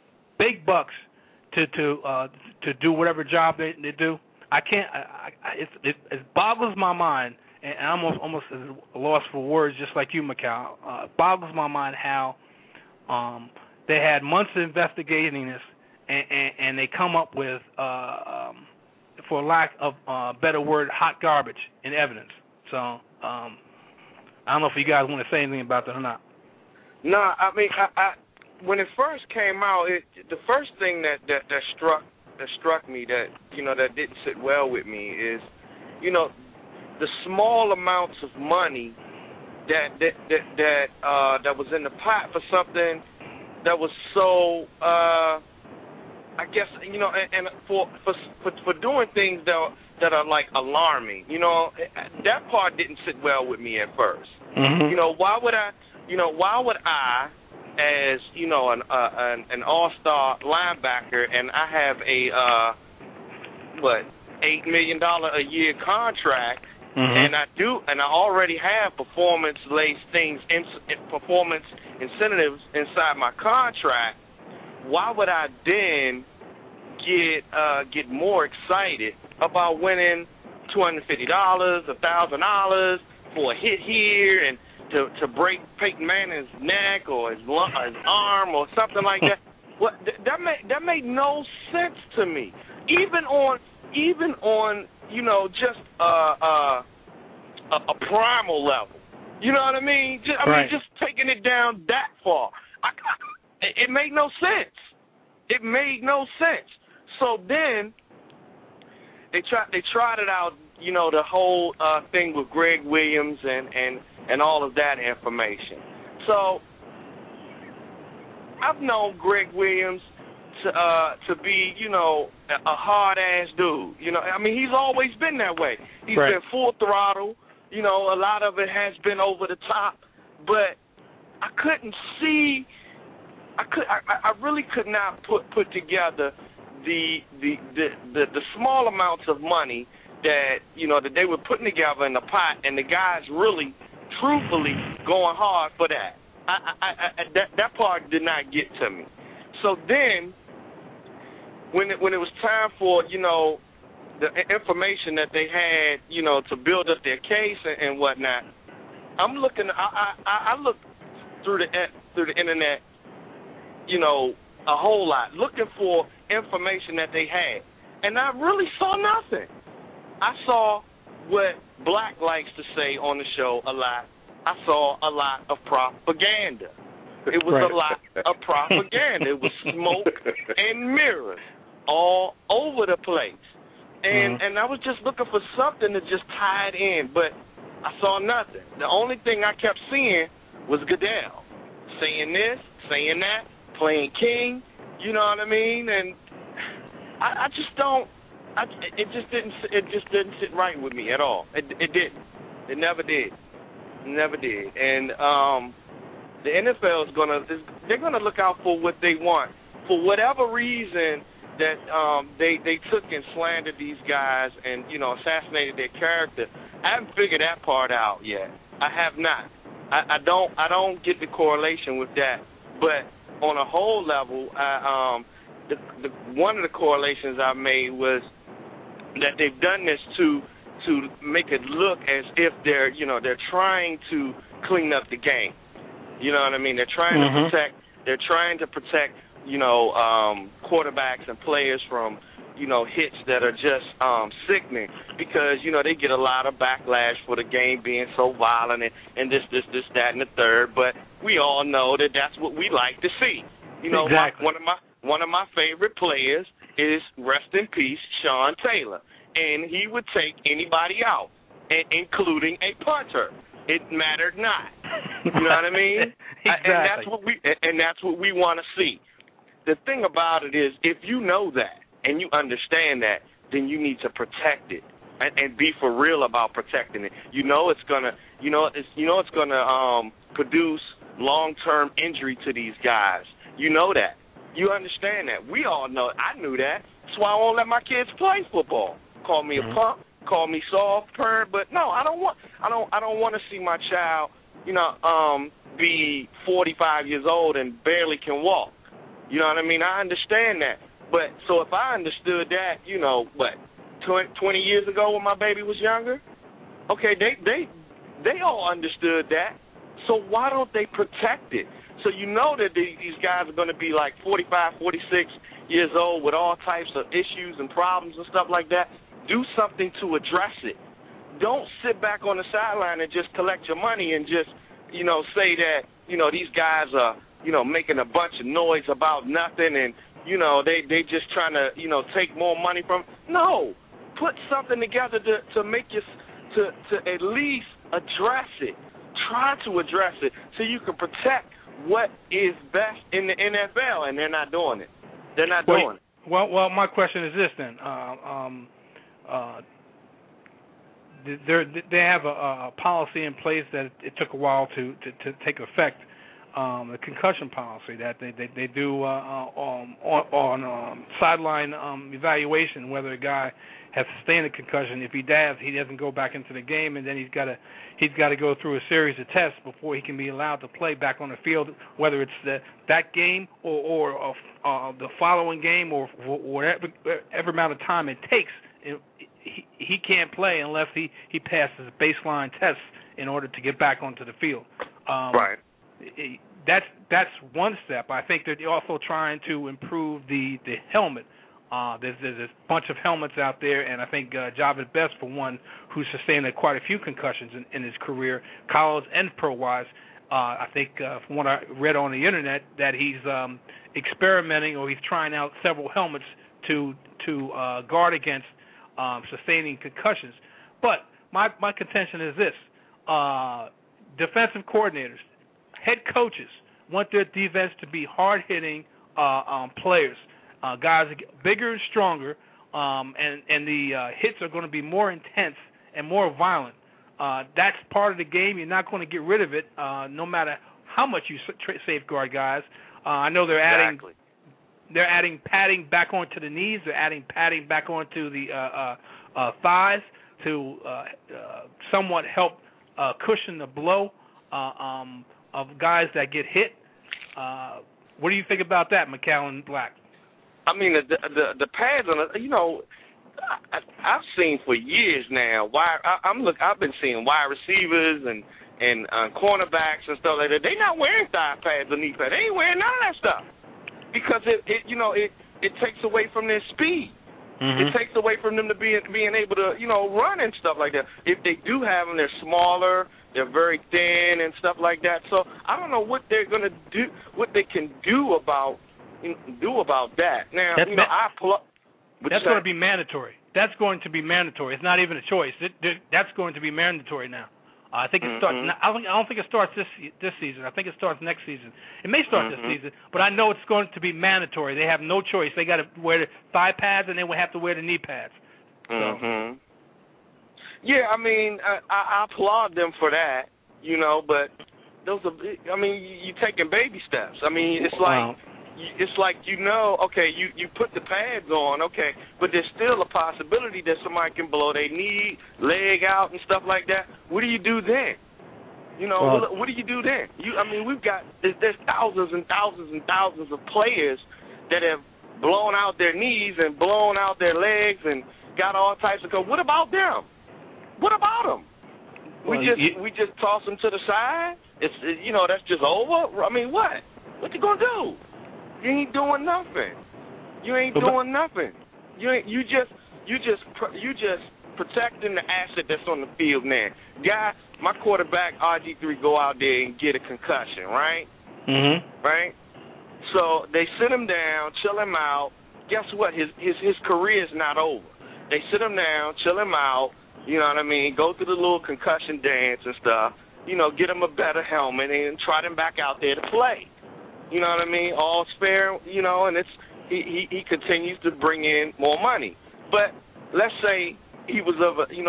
[SPEAKER 4] to do whatever job they do. I can't. It boggles my mind, and I'm almost at a loss for words, just like you, Mikal. It boggles my mind how they had months of investigating this, and they come up with, for lack of a better word, hot garbage in evidence. So I don't know if you guys want to say anything about that or not.
[SPEAKER 5] No, I mean, I when it first came out, the first thing that struck me, that, you know, that didn't sit well with me is, you know, the small amounts of money that was in the pot for something that was so I guess, you know, and for doing things that are like alarming, you know, that part didn't sit well with me at first.
[SPEAKER 4] Mm-hmm.
[SPEAKER 5] You know, why would I, as, you know, an all-star linebacker, and I have a $8 million a year contract,
[SPEAKER 4] mm-hmm.
[SPEAKER 5] and I already have performance-based things, performance incentives inside my contract. Why would I then get more excited about winning $250, $1,000 for a hit here, and to break Peyton Manning's neck or his arm or something like that? Well, that made no sense to me. Even on you know, just a primal level. You know what I mean? I mean, just taking it down that far. It made no sense. It made no sense. So then they tried it out, you know, the whole thing with Greg Williams and all of that information. So I've known Greg Williams to be, you know, a hard-ass dude. You know, I mean, he's always been that way. He's been full throttle. You know, a lot of it has been over the top. But I couldn't see. I really could not put together the small amounts of money that, you know, that they were putting together in the pot, and the guys really, truthfully, going hard for that. that part did not get to me. So then, when it was time for, you know, the information that they had, you know, to build up their case and whatnot, I'm looking. I looked through the internet, you know, a whole lot, looking for information that they had, and I really saw nothing. I saw what Black likes to say on the show a lot. I saw a lot of propaganda. It was a lot of propaganda. It was smoke and mirrors all over the place. And I was just looking for something to just tie it in, but I saw nothing. The only thing I kept seeing was Goodell saying this, saying that, playing king, you know what I mean? And I just don't. It just didn't sit right with me at all. It didn't. It never did. Never did. And the NFL they're gonna look out for what they want. For whatever reason that they took and slandered these guys and, you know, assassinated their character, I haven't figured that part out yet. I have not. I don't get the correlation with that. But on a whole level, one of the correlations I made was that they've done this to make it look as if they're trying to clean up the game. You know what I mean? They're trying to protect you know, quarterbacks and players from, you know, hits that are just sickening because, you know, they get a lot of backlash for the game being so violent and this, that, and the third. But we all know that that's what we like to see. You know,
[SPEAKER 4] exactly.
[SPEAKER 5] one of my favorite players is, rest in peace, Sean Taylor. And he would take anybody out, including a punter. It mattered not. You know what I mean?
[SPEAKER 4] Exactly.
[SPEAKER 5] And that's what we want to see. The thing about it is, if you know that and you understand that, then you need to protect it and be for real about protecting it. You know it's gonna produce long-term injury to these guys. You know that. You understand that. We all know. I knew that. That's why I won't let my kids play football. Call me a punk. Call me soft, but no, I don't want to see my child, you know, be 45 years old and barely can walk. You know what I mean? I understand that. But so if I understood that, you know, 20 years ago when my baby was younger, okay, they all understood that. So why don't they protect it? So you know that these guys are going to be like 45, 46 years old with all types of issues and problems and stuff like that. Do something to address it. Don't sit back on the sideline and just collect your money and just, you know, say that, you know, these guys are, you know, making a bunch of noise about nothing and, you know, they just trying to, you know, take more money from. No. Put something together to make you, to at least address it. Try to address it so you can protect what is best in the NFL, and they're not doing it. They're not doing it.
[SPEAKER 4] Well, my question is this then. They have a policy in place that it took a while to take effect. The concussion policy that they do on sideline evaluation, whether a guy has sustained a concussion. If he does, he doesn't go back into the game, and then he's got to go through a series of tests before he can be allowed to play back on the field, whether it's that game or the following game or whatever amount of time it takes. He can't play unless he passes baseline tests in order to get back onto the field.
[SPEAKER 5] Right.
[SPEAKER 4] That's one step. I think they're also trying to improve the helmet. There's a bunch of helmets out there, and I think Javid Best, for one, who's sustained quite a few concussions in his career, college and pro-wise. I think from what I read on the internet that he's experimenting or he's trying out several helmets to guard against sustaining concussions. But my contention is this: defensive coordinators, head coaches want their defense to be hard-hitting players, guys bigger and stronger, and the hits are going to be more intense and more violent. That's part of the game. You're not going to get rid of it, no matter how much you safeguard guys. I know they're adding.
[SPEAKER 5] Exactly.
[SPEAKER 4] They're adding padding back onto the knees. They're adding padding back onto the thighs to somewhat help cushion the blow. of guys that get hit. What do you think about that, McCallum Black?
[SPEAKER 5] I mean, the pads on it, you know, I've seen for years now. I've been seeing wide receivers and cornerbacks and stuff like that. They not wearing thigh pads or knee pads. They ain't wearing none of that stuff because it takes away from their speed. Mm-hmm. It takes away from them to being able to run and stuff like that. If they do have them, they're smaller. They're very thin and stuff like that. So I don't know what they're gonna do, what they can do about that. Now,
[SPEAKER 4] that's going to be mandatory. That's going to be mandatory. It's not even a choice. That's going to be mandatory now. I think it starts. I don't think it starts this season. I think it starts next season. It may start this season, but I know it's going to be mandatory. They have no choice. They got to wear the thigh pads, and they will have to wear the knee pads. So.
[SPEAKER 5] Yeah, I mean, I applaud them for that, but those are. I mean, you're taking baby steps. I mean, it's like. Wow. It's like, okay, you put the pads on, okay, but there's still a possibility that somebody can blow their knee, leg out and stuff like that. What do you do then? What do you do then? There's thousands and thousands and thousands of players that have blown out their knees and blown out their legs and got all types of codes. What about them? What about them? We just toss them to the side? It's that's just over? I mean, what? What you gonna do? You ain't doing nothing. You ain't doing nothing. You just protecting the asset that's on the field now. Guy, my quarterback RG3 go out there and get a concussion, right? Mm-hmm. Right. So they sit him down, chill him out. Guess what? His career is not over. They sit him down, chill him out. You know what I mean? Go through the little concussion dance and stuff. Get him a better helmet and trot him back out there to play. You know what I mean? All spare, and it's he continues to bring in more money. But let's say he was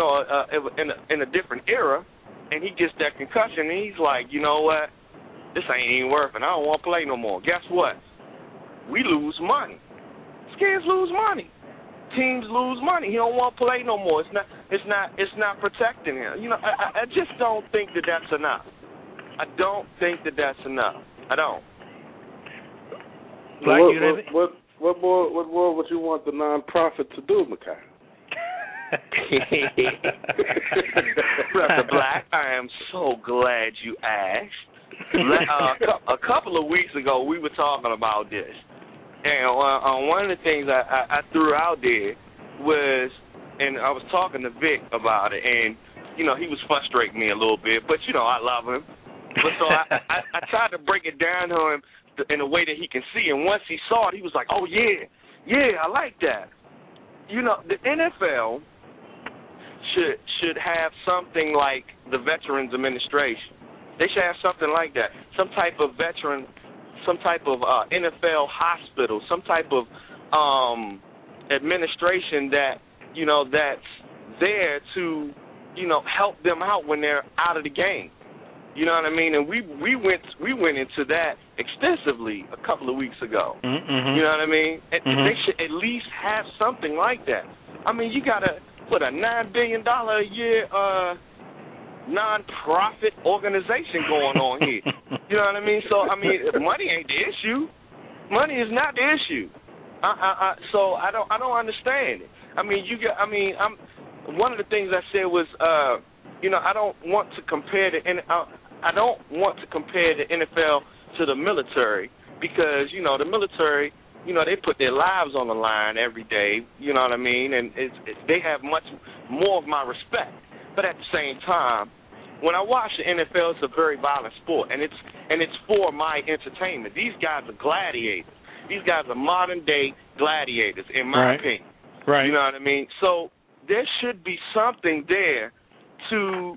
[SPEAKER 5] in a different era, and he gets that concussion, and he's like, you know what? This ain't even worth it. I don't want to play no more. Guess what? We lose money. Kids lose money. Teams lose money. He don't want to play no more. It's not protecting him. I just don't think that that's enough. I don't think that that's enough. I don't.
[SPEAKER 1] Black, what more would you want the nonprofit to do, Makai?
[SPEAKER 5] Brother Black, I am so glad you asked. A couple of weeks ago, we were talking about this, and one of the things I threw out there was, and I was talking to Vic about it, and he was frustrating me a little bit, but I love him. But so I tried to break it down to him in a way that he can see, and once he saw it, he was like, oh, yeah, I like that. The NFL should have something like the Veterans Administration. They should have something like that, some type of NFL hospital, some type of administration that, that's there to, help them out when they're out of the game. You know what I mean? And we went into that extensively a couple of weeks ago. Mm-hmm. You know what I mean? Mm-hmm. They should at least have something like that. I mean, you got a $9 billion a year non-profit organization going on here. You know what I mean? So money ain't the issue. Money is not the issue. So I don't understand it. One of the things I said was I don't want to compare the NFL to the military because, the military, they put their lives on the line every day, you know what I mean, and they have much more of my respect. But at the same time, when I watch the NFL, it's a very violent sport, and it's for my entertainment. These guys are gladiators. These guys are modern-day gladiators, in my opinion. Right. You know what I mean? So there should be something there to,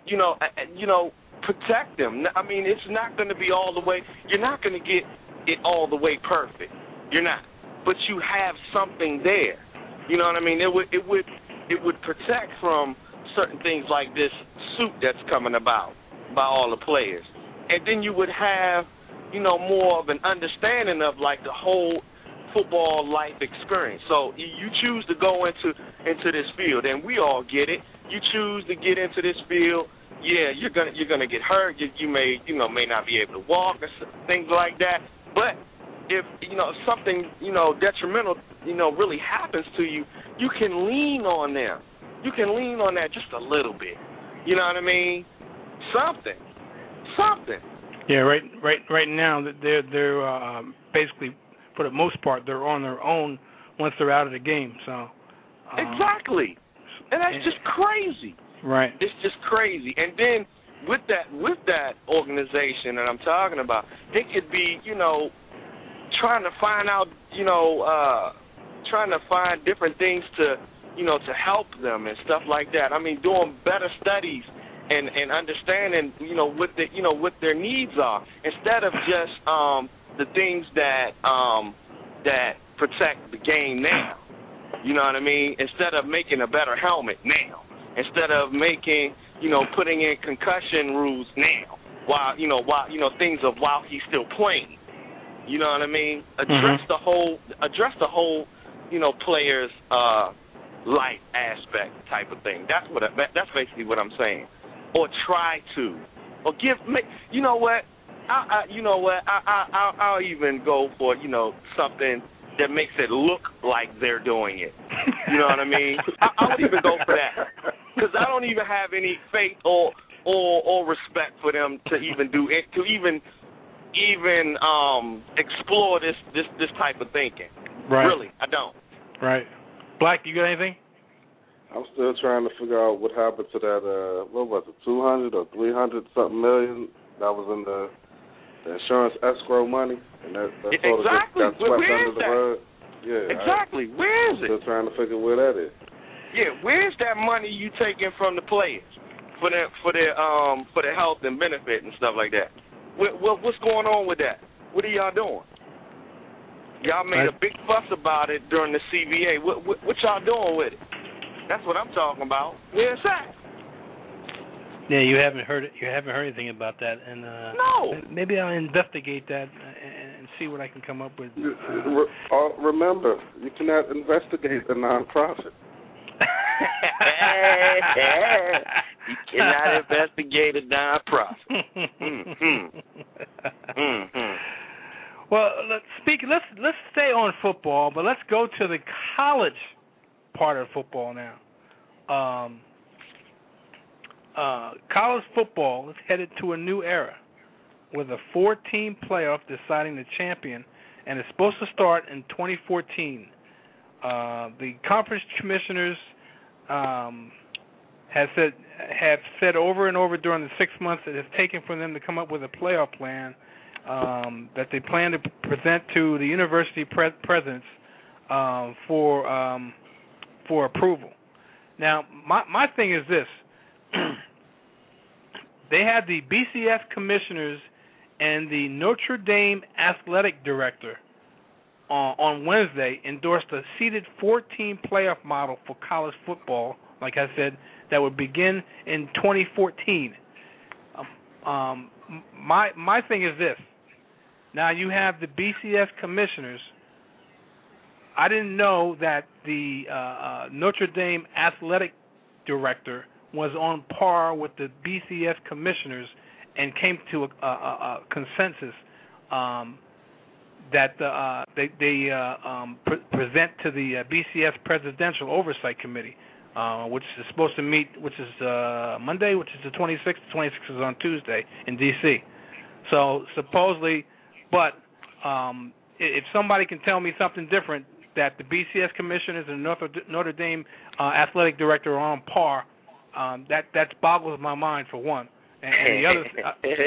[SPEAKER 5] protect them. I mean, it's not going to be all the way. You're not going to get it all the way perfect. You're not. But you have something there. You know what I mean? It would protect from certain things like this suit that's coming about by all the players. And then you would have, more of an understanding of like the whole football life experience. So you choose to go into this field, and we all get it. You choose to get into this field, you're gonna get hurt. You may not be able to walk or things like that. But if something detrimental really happens to you, you can lean on them. You can lean on that just a little bit. You know what I mean? Something.
[SPEAKER 4] Yeah, right now they're basically, for the most part, they're on their own once they're out of the game. So
[SPEAKER 5] exactly, and that's just crazy.
[SPEAKER 4] Right.
[SPEAKER 5] It's just crazy. And then with that organization that I'm talking about, it could be trying to find out trying to find different things to help them and stuff like that. I mean, doing better studies and understanding, what their needs are, instead of just the things that protect the game now. You know what I mean? Instead of making a better helmet now, instead of making, putting in concussion rules now, while things of while he's still playing. You know what I mean? Address the whole player's life aspect type of thing. That's basically what I'm saying. Or try to, or you know what? I'll even go for something that makes it look like they're doing it. You know what I mean? I would even go for that, because I don't even have any faith or respect for them to even do it, to even explore this type of thinking.
[SPEAKER 4] Right.
[SPEAKER 5] Really, I don't.
[SPEAKER 4] Right. Black, you got anything?
[SPEAKER 1] I'm still trying to figure out what happened to that, what was it, 200 or 300 something million that was in the insurance escrow money, and that sort of just got swept under the rug. Yeah,
[SPEAKER 5] exactly. Where is it?
[SPEAKER 1] Still trying to figure where that is.
[SPEAKER 5] Yeah, where's that money you taking from the players for their health and benefit and stuff like that? What's going on with that? What are y'all doing? Y'all made a big fuss about it during the CBA. What y'all doing with it? That's what I'm talking about. Where's that?
[SPEAKER 4] Yeah, you haven't heard it. You haven't heard anything about that, and
[SPEAKER 5] no.
[SPEAKER 4] Maybe I'll investigate that and see what I can come up with.
[SPEAKER 1] Remember, you cannot investigate a nonprofit.
[SPEAKER 5] You cannot investigate a nonprofit.
[SPEAKER 4] Well, let's stay on football, but let's go to the college part of football now. College football is headed to a new era with a 4-team playoff deciding the champion, and it's supposed to start in 2014. The conference commissioners have said over and over during the 6 months it has taken for them to come up with a playoff plan that they plan to present to the university presidents for approval. Now, my thing is this. They had the BCS commissioners and the Notre Dame athletic director on Wednesday endorsed a seeded 4-team playoff model for college football, like I said, that would begin in 2014. My thing is this. Now you have the BCS commissioners. I didn't know that the Notre Dame athletic director was on par with the BCS commissioners and came to a consensus that they present to the BCS Presidential Oversight Committee, which is supposed to meet, which is Monday, which is the 26th. The 26th is on Tuesday in D.C. So supposedly, but if somebody can tell me something different, that the BCS commissioners and Notre Dame athletic director are on par, that boggles my mind for one. And the other,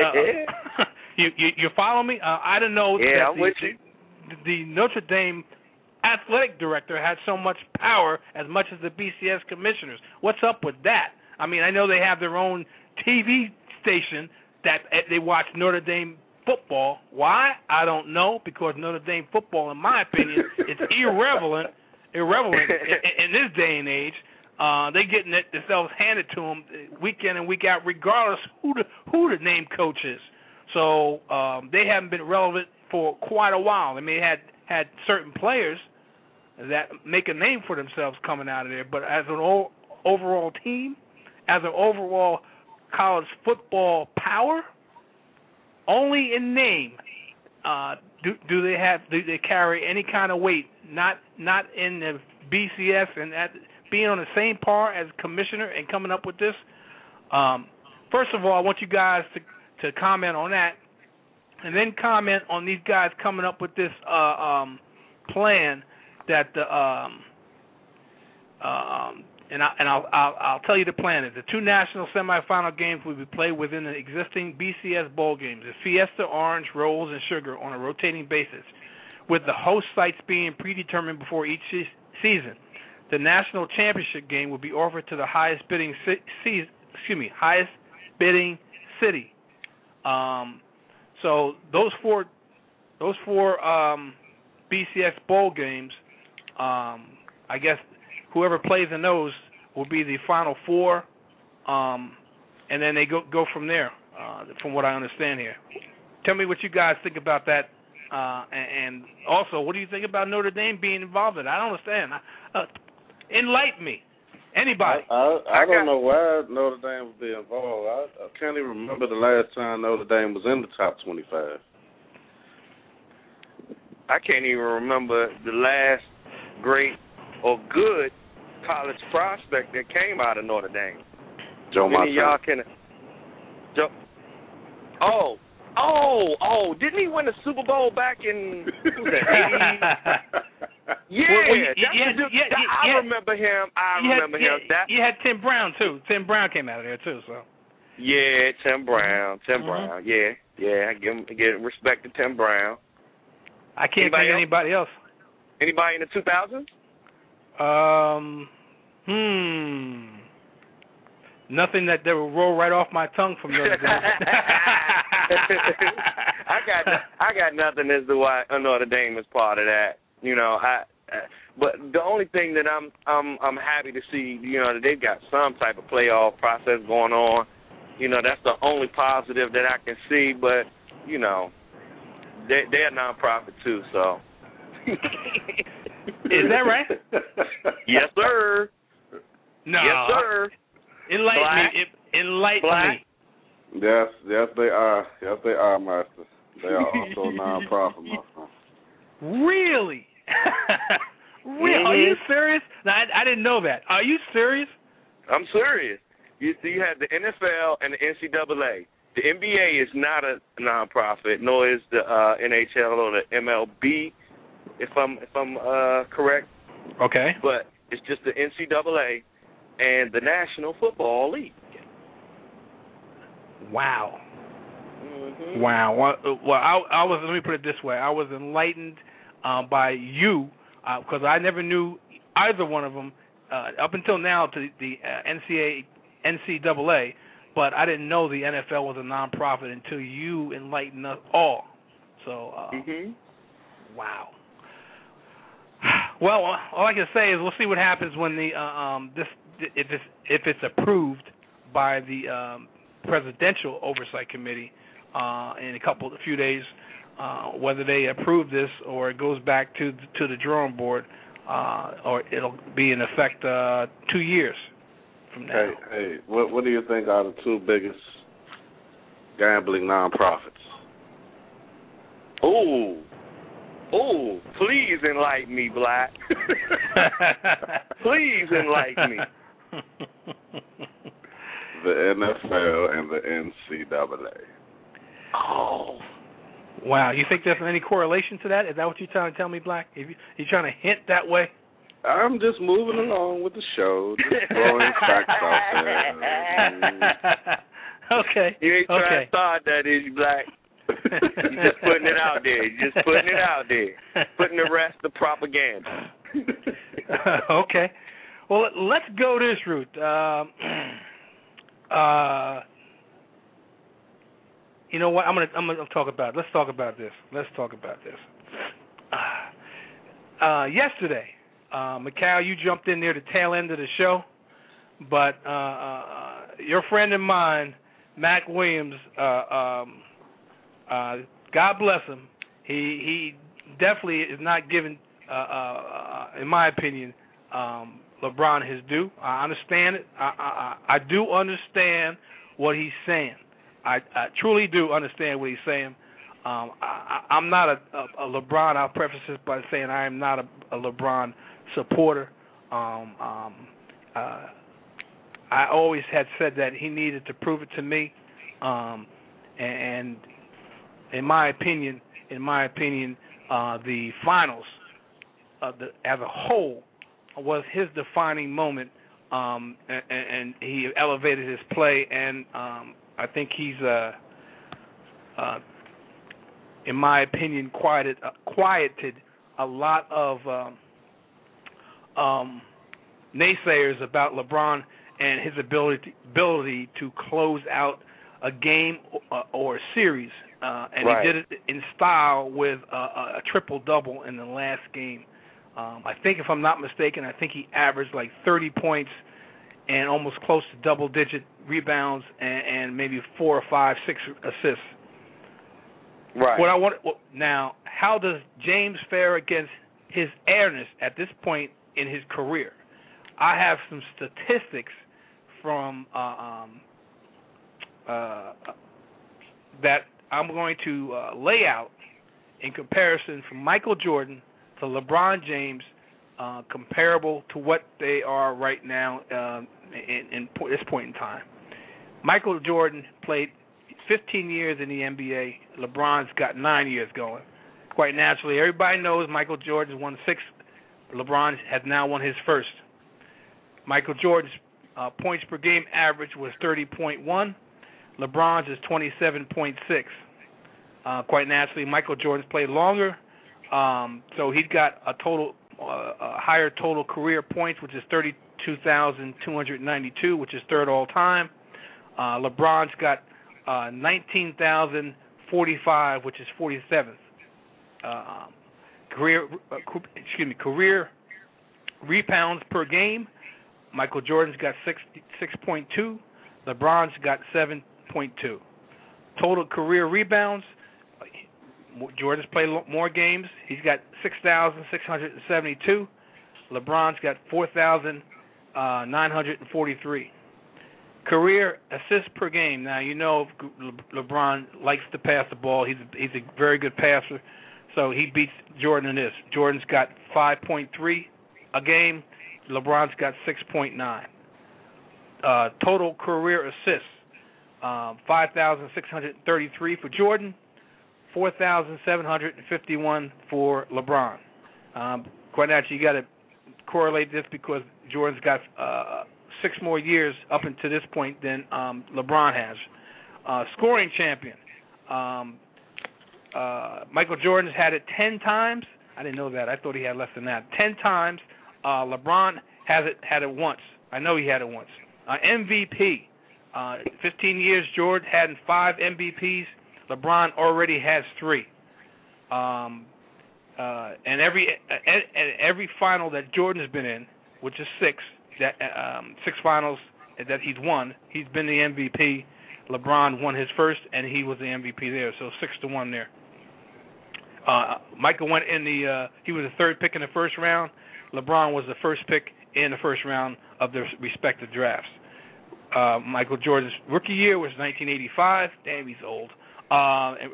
[SPEAKER 4] you follow me? I don't know that the Notre Dame athletic director had so much power as much as the BCS commissioners. What's up with that? I mean, I know they have their own TV station that they watch Notre Dame football. Why? I don't know, because Notre Dame football, in my opinion, is irrelevant in this day and age. They're getting themselves handed to them week in and week out, regardless who the name coach is. So they haven't been relevant for quite a while. I mean, they had certain players that make a name for themselves coming out of there, but as an overall team, as an overall college football power? Only in name. Do they carry any kind of weight? Not in the BCS and being on the same par as commissioner and coming up with this. First of all, I want you guys to comment on that, and then comment on these guys coming up with this plan that the and I'll tell you the plan is the 2 national semifinal games will be played within the existing BCS bowl games: the Fiesta, Orange, Rolls, and Sugar on a rotating basis, with the host sites being predetermined before each season. The national championship game will be offered to the highest bidding city. So those four BCS bowl games, I guess whoever plays in those will be the final 4, and then they go from there. From what I understand here, tell me what you guys think about that, and also what do you think about Notre Dame being involved in it? I don't understand. Enlighten me. Anybody?
[SPEAKER 1] I don't know why Notre Dame would be involved. I can't even remember the last time Notre Dame was in the top 25.
[SPEAKER 5] I can't even remember the last great or good college prospect that came out of Notre Dame.
[SPEAKER 1] Joe Montana.
[SPEAKER 5] Y'all can. Didn't he win the Super Bowl back in who was that, 80? I remember him.
[SPEAKER 4] You had Tim Brown too. Tim Brown came out of there too. So.
[SPEAKER 5] Yeah, Tim Brown. Brown. Yeah. I give respect to Tim Brown.
[SPEAKER 4] I can't think of anybody else.
[SPEAKER 5] Anybody in the 2000s?
[SPEAKER 4] Nothing that will roll right off my tongue from Notre Dame.
[SPEAKER 5] I got nothing as to why Notre Dame is part of that. You know, but the only thing that I'm happy to see, you know, that they've got some type of playoff process going on. You know, that's the only positive that I can see. But you know, they're a nonprofit too, so.
[SPEAKER 4] Is that right?
[SPEAKER 5] Yes, sir.
[SPEAKER 4] No.
[SPEAKER 5] Yes, sir.
[SPEAKER 4] Enlighten me.
[SPEAKER 1] Yes, they are. Yes, they are, Master. They are also a nonprofit, my friend.
[SPEAKER 4] Really? Really? Are you serious? No, I didn't know that. Are you serious?
[SPEAKER 5] I'm serious. You have the NFL and the NCAA. The NBA is not a nonprofit, nor is the NHL or the MLB, if I'm correct.
[SPEAKER 4] Okay.
[SPEAKER 5] But it's just the NCAA and the National Football League.
[SPEAKER 4] Wow.
[SPEAKER 5] Mm-hmm.
[SPEAKER 4] Wow. Well, I was. Let me put it this way. I was enlightened by you because I never knew either one of them up until now to the NCAA, but I didn't know the NFL was a nonprofit until you enlightened us all. So, wow. Well, all I can say is we'll see what happens when the if it's approved by the Presidential Oversight Committee in a few days, whether they approve this or it goes back to the drawing board, or it'll be in effect 2 years from now.
[SPEAKER 1] Hey, what do you think are the 2 biggest gambling nonprofits?
[SPEAKER 5] Oh, please enlighten me, Black. Please enlighten me.
[SPEAKER 1] The NFL and the NCAA.
[SPEAKER 5] Oh.
[SPEAKER 4] Wow, you think there's any correlation to that? Is that what you're trying to tell me, Black? You trying to hint that way?
[SPEAKER 1] I'm just moving along with the show, just throwing facts out there.
[SPEAKER 4] Okay.
[SPEAKER 5] You ain't trying to start that, is you, Black? You're just putting it out there. Just putting it out there. Putting the rest of propaganda.
[SPEAKER 4] Okay. Well, let's go this route. You know what? I'm gonna talk about it. Let's talk about this. Yesterday, Mikhail, you jumped in near the tail end of the show, but your friend of mine, Mac Williams, God bless him, he definitely is not giving, in my opinion, LeBron his due. I understand it. I do understand what he's saying. I truly do understand what he's saying. I'm not a LeBron. I'll preface this by saying I am not a LeBron supporter. I always had said that he needed to prove it to me, and in my opinion, the finals as a whole was his defining moment, and he elevated his play, and I think he's, in my opinion, quieted a lot of naysayers about LeBron and his ability to close out a game or a series, and
[SPEAKER 5] right.
[SPEAKER 4] He did it in style with a triple-double in the last game. I think, if I'm not mistaken, I think he averaged like 30 points and almost close to double-digit rebounds and maybe 4 or 5, 6 assists.
[SPEAKER 5] Right.
[SPEAKER 4] What I want now, how does James fare against his airness at this point in his career? I have some statistics from that I'm going to lay out in comparison from Michael Jordan to LeBron James, comparable to what they are right now in this point in time. Michael Jordan played 15 years in the NBA. LeBron's got 9 years going. Quite naturally, everybody knows Michael Jordan's won 6. LeBron has now won his first. Michael Jordan's points per game average was 30.1. LeBron's is 27.6. Quite naturally, Michael Jordan's played longer, so he's got a higher total career points, which is 32,292, which is third all time. LeBron's got 19,045, which is 47th. Career rebounds per game. Michael Jordan's got 6.2. LeBron's got 7.2. Total career rebounds. Jordan's played more games. He's got 6,672. LeBron's got 4,943. Career assists per game. Now, you know LeBron likes to pass the ball. He's a very good passer, so he beats Jordan in this. Jordan's got 5.3 a game. LeBron's got 6.9. Total career assists, 5,633 for Jordan, 4,751 for LeBron. Quite naturally, you got to correlate this because Jordan's got 6 more years up until this point than LeBron has. Scoring champion. Michael Jordan's had it 10 times. I didn't know that. I thought he had less than that. 10 times. LeBron had it once. I know he had it once. MVP. 15 years, Jordan had 5 MVPs. LeBron already has 3. And every final that Jordan has been in, which is 6, 6 finals that he's won, he's been the MVP. LeBron won his first, and he was the MVP there, so 6-1 there. Michael went in he was the 3rd pick in the first round. LeBron was the first pick in the first round of their respective drafts. Michael Jordan's rookie year was 1985. Damn, he's old. And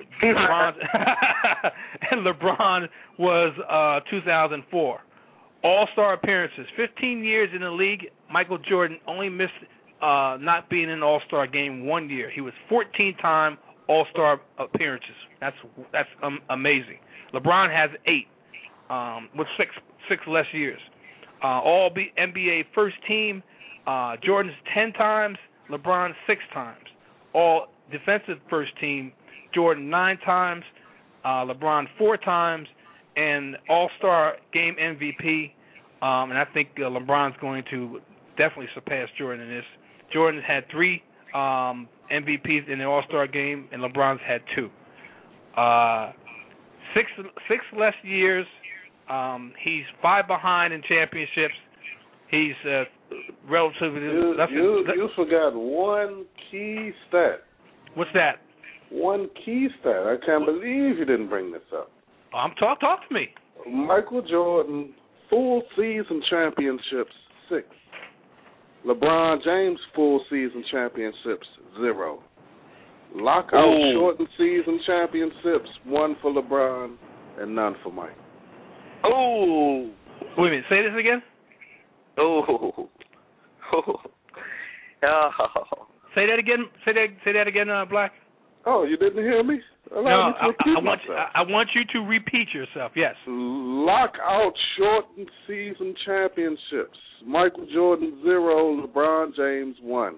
[SPEAKER 4] LeBron was 2004. All-star appearances. 15 years in the league, Michael Jordan only missed not being in an all-star game 1 year. He was 14-time all-star appearances. That's amazing. LeBron has 8 with 6 less years. All NBA first team. Jordan's 10 times, LeBron 6 times. All defensive first team. Jordan 9 times, LeBron 4 times, and all-star game MVP. And I think LeBron's going to definitely surpass Jordan in this. Jordan had 3 MVPs in the all-star game, and LeBron's had 2. 6 less years. He's 5 behind in championships. He's relatively.
[SPEAKER 1] You forgot one key stat.
[SPEAKER 4] What's that?
[SPEAKER 1] One key stat. I can't believe you didn't bring this up.
[SPEAKER 4] Talk to me.
[SPEAKER 1] Michael Jordan, full season championships, 6. LeBron James full season championships, 0. Lockout shortened season championships, 1 for LeBron and none for Mike.
[SPEAKER 5] Oh.
[SPEAKER 4] Wait a minute. Say this again.
[SPEAKER 5] Oh.
[SPEAKER 4] Say that again. Say that again, Black.
[SPEAKER 1] Oh, you didn't hear me?
[SPEAKER 4] I want you to repeat yourself. Yes.
[SPEAKER 1] Lockout shortened season championships. Michael Jordan 0, LeBron James 1.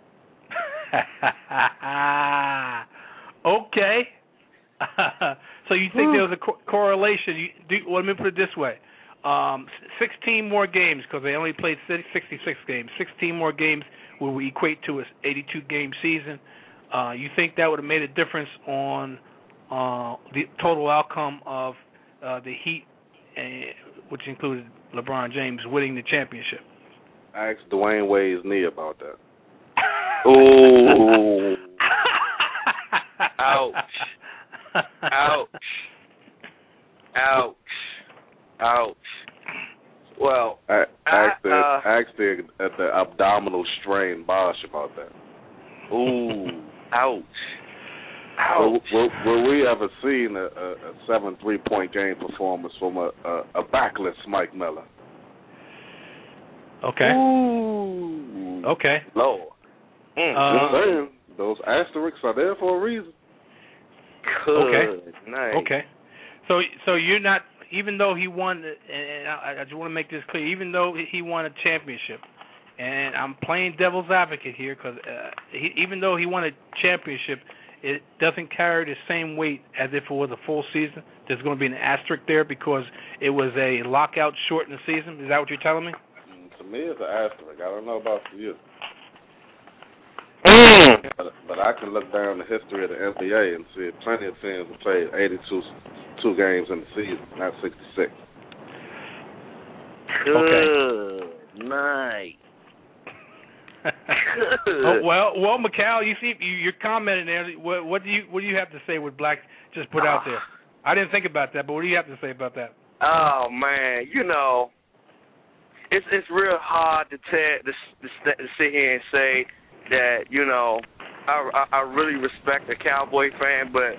[SPEAKER 4] Okay. So you think there was a correlation? Let me put it this way: 16 more games, because they only played 66 games. 16 more games will equate to an 82-game season. You think that would have made a difference on the total outcome of the Heat, which included LeBron James winning the championship?
[SPEAKER 1] Ask Dwayne Wade's knee about that.
[SPEAKER 5] Oh. Ouch. Ouch. Ouch. Ouch. Well,
[SPEAKER 1] ask the abdominal strain Bosh about that.
[SPEAKER 5] Ooh. Ouch.
[SPEAKER 1] Ouch. Will we ever seen a 7 3-point game performance from a backless Mike Miller?
[SPEAKER 4] Okay.
[SPEAKER 1] Ooh.
[SPEAKER 4] Okay.
[SPEAKER 5] Lord.
[SPEAKER 1] Just saying, those asterisks are there for a reason.
[SPEAKER 5] Good night.
[SPEAKER 4] Okay. So you're not, even though he won, and I just want to make this clear, even though he won a championship, and I'm playing devil's advocate here, because even though he won a championship, it doesn't carry the same weight as if it was a full season. There's going to be an asterisk there because it was a lockout shortened season. Is that what you're telling me?
[SPEAKER 1] To me, it's an asterisk. I don't know about you. But I can look down the history of the NBA and see plenty of teams have played 82 games in the season, not 66.
[SPEAKER 5] Good night.
[SPEAKER 4] Well, Mikal, you see, you're commenting there. What do you have to say what Black just put out there? I didn't think about that, but what do you have to say about that?
[SPEAKER 5] Oh man, it's real hard to sit here and say that I really respect a Cowboy fan, but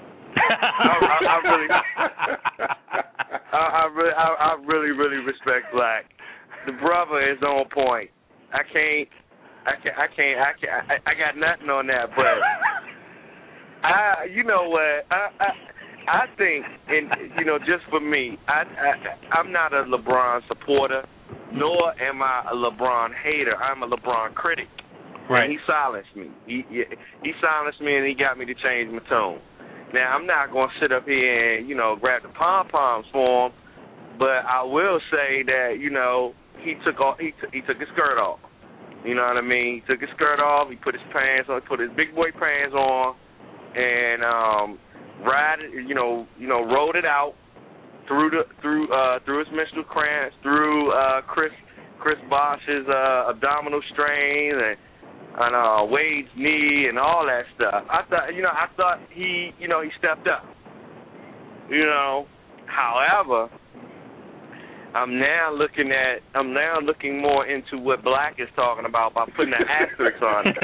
[SPEAKER 5] I really respect Black. The brother is on point. I got nothing on that, but I think, and just for me, I'm not a LeBron supporter, nor am I a LeBron hater. I'm a LeBron critic.
[SPEAKER 4] Right.
[SPEAKER 5] And he silenced me. He silenced me, and he got me to change my tone. Now, I'm not going to sit up here and, grab the pom-poms for him, but I will say that, he took his skirt off. You know what I mean? He took his skirt off, he put his pants on, he put his big boy pants on, and rode it out through his menstrual cramps, through Chris Bosh's abdominal strain, and Wade's knee and all that stuff. I thought he stepped up. However, I'm now looking more into what Black is talking about by putting an asterisk on it.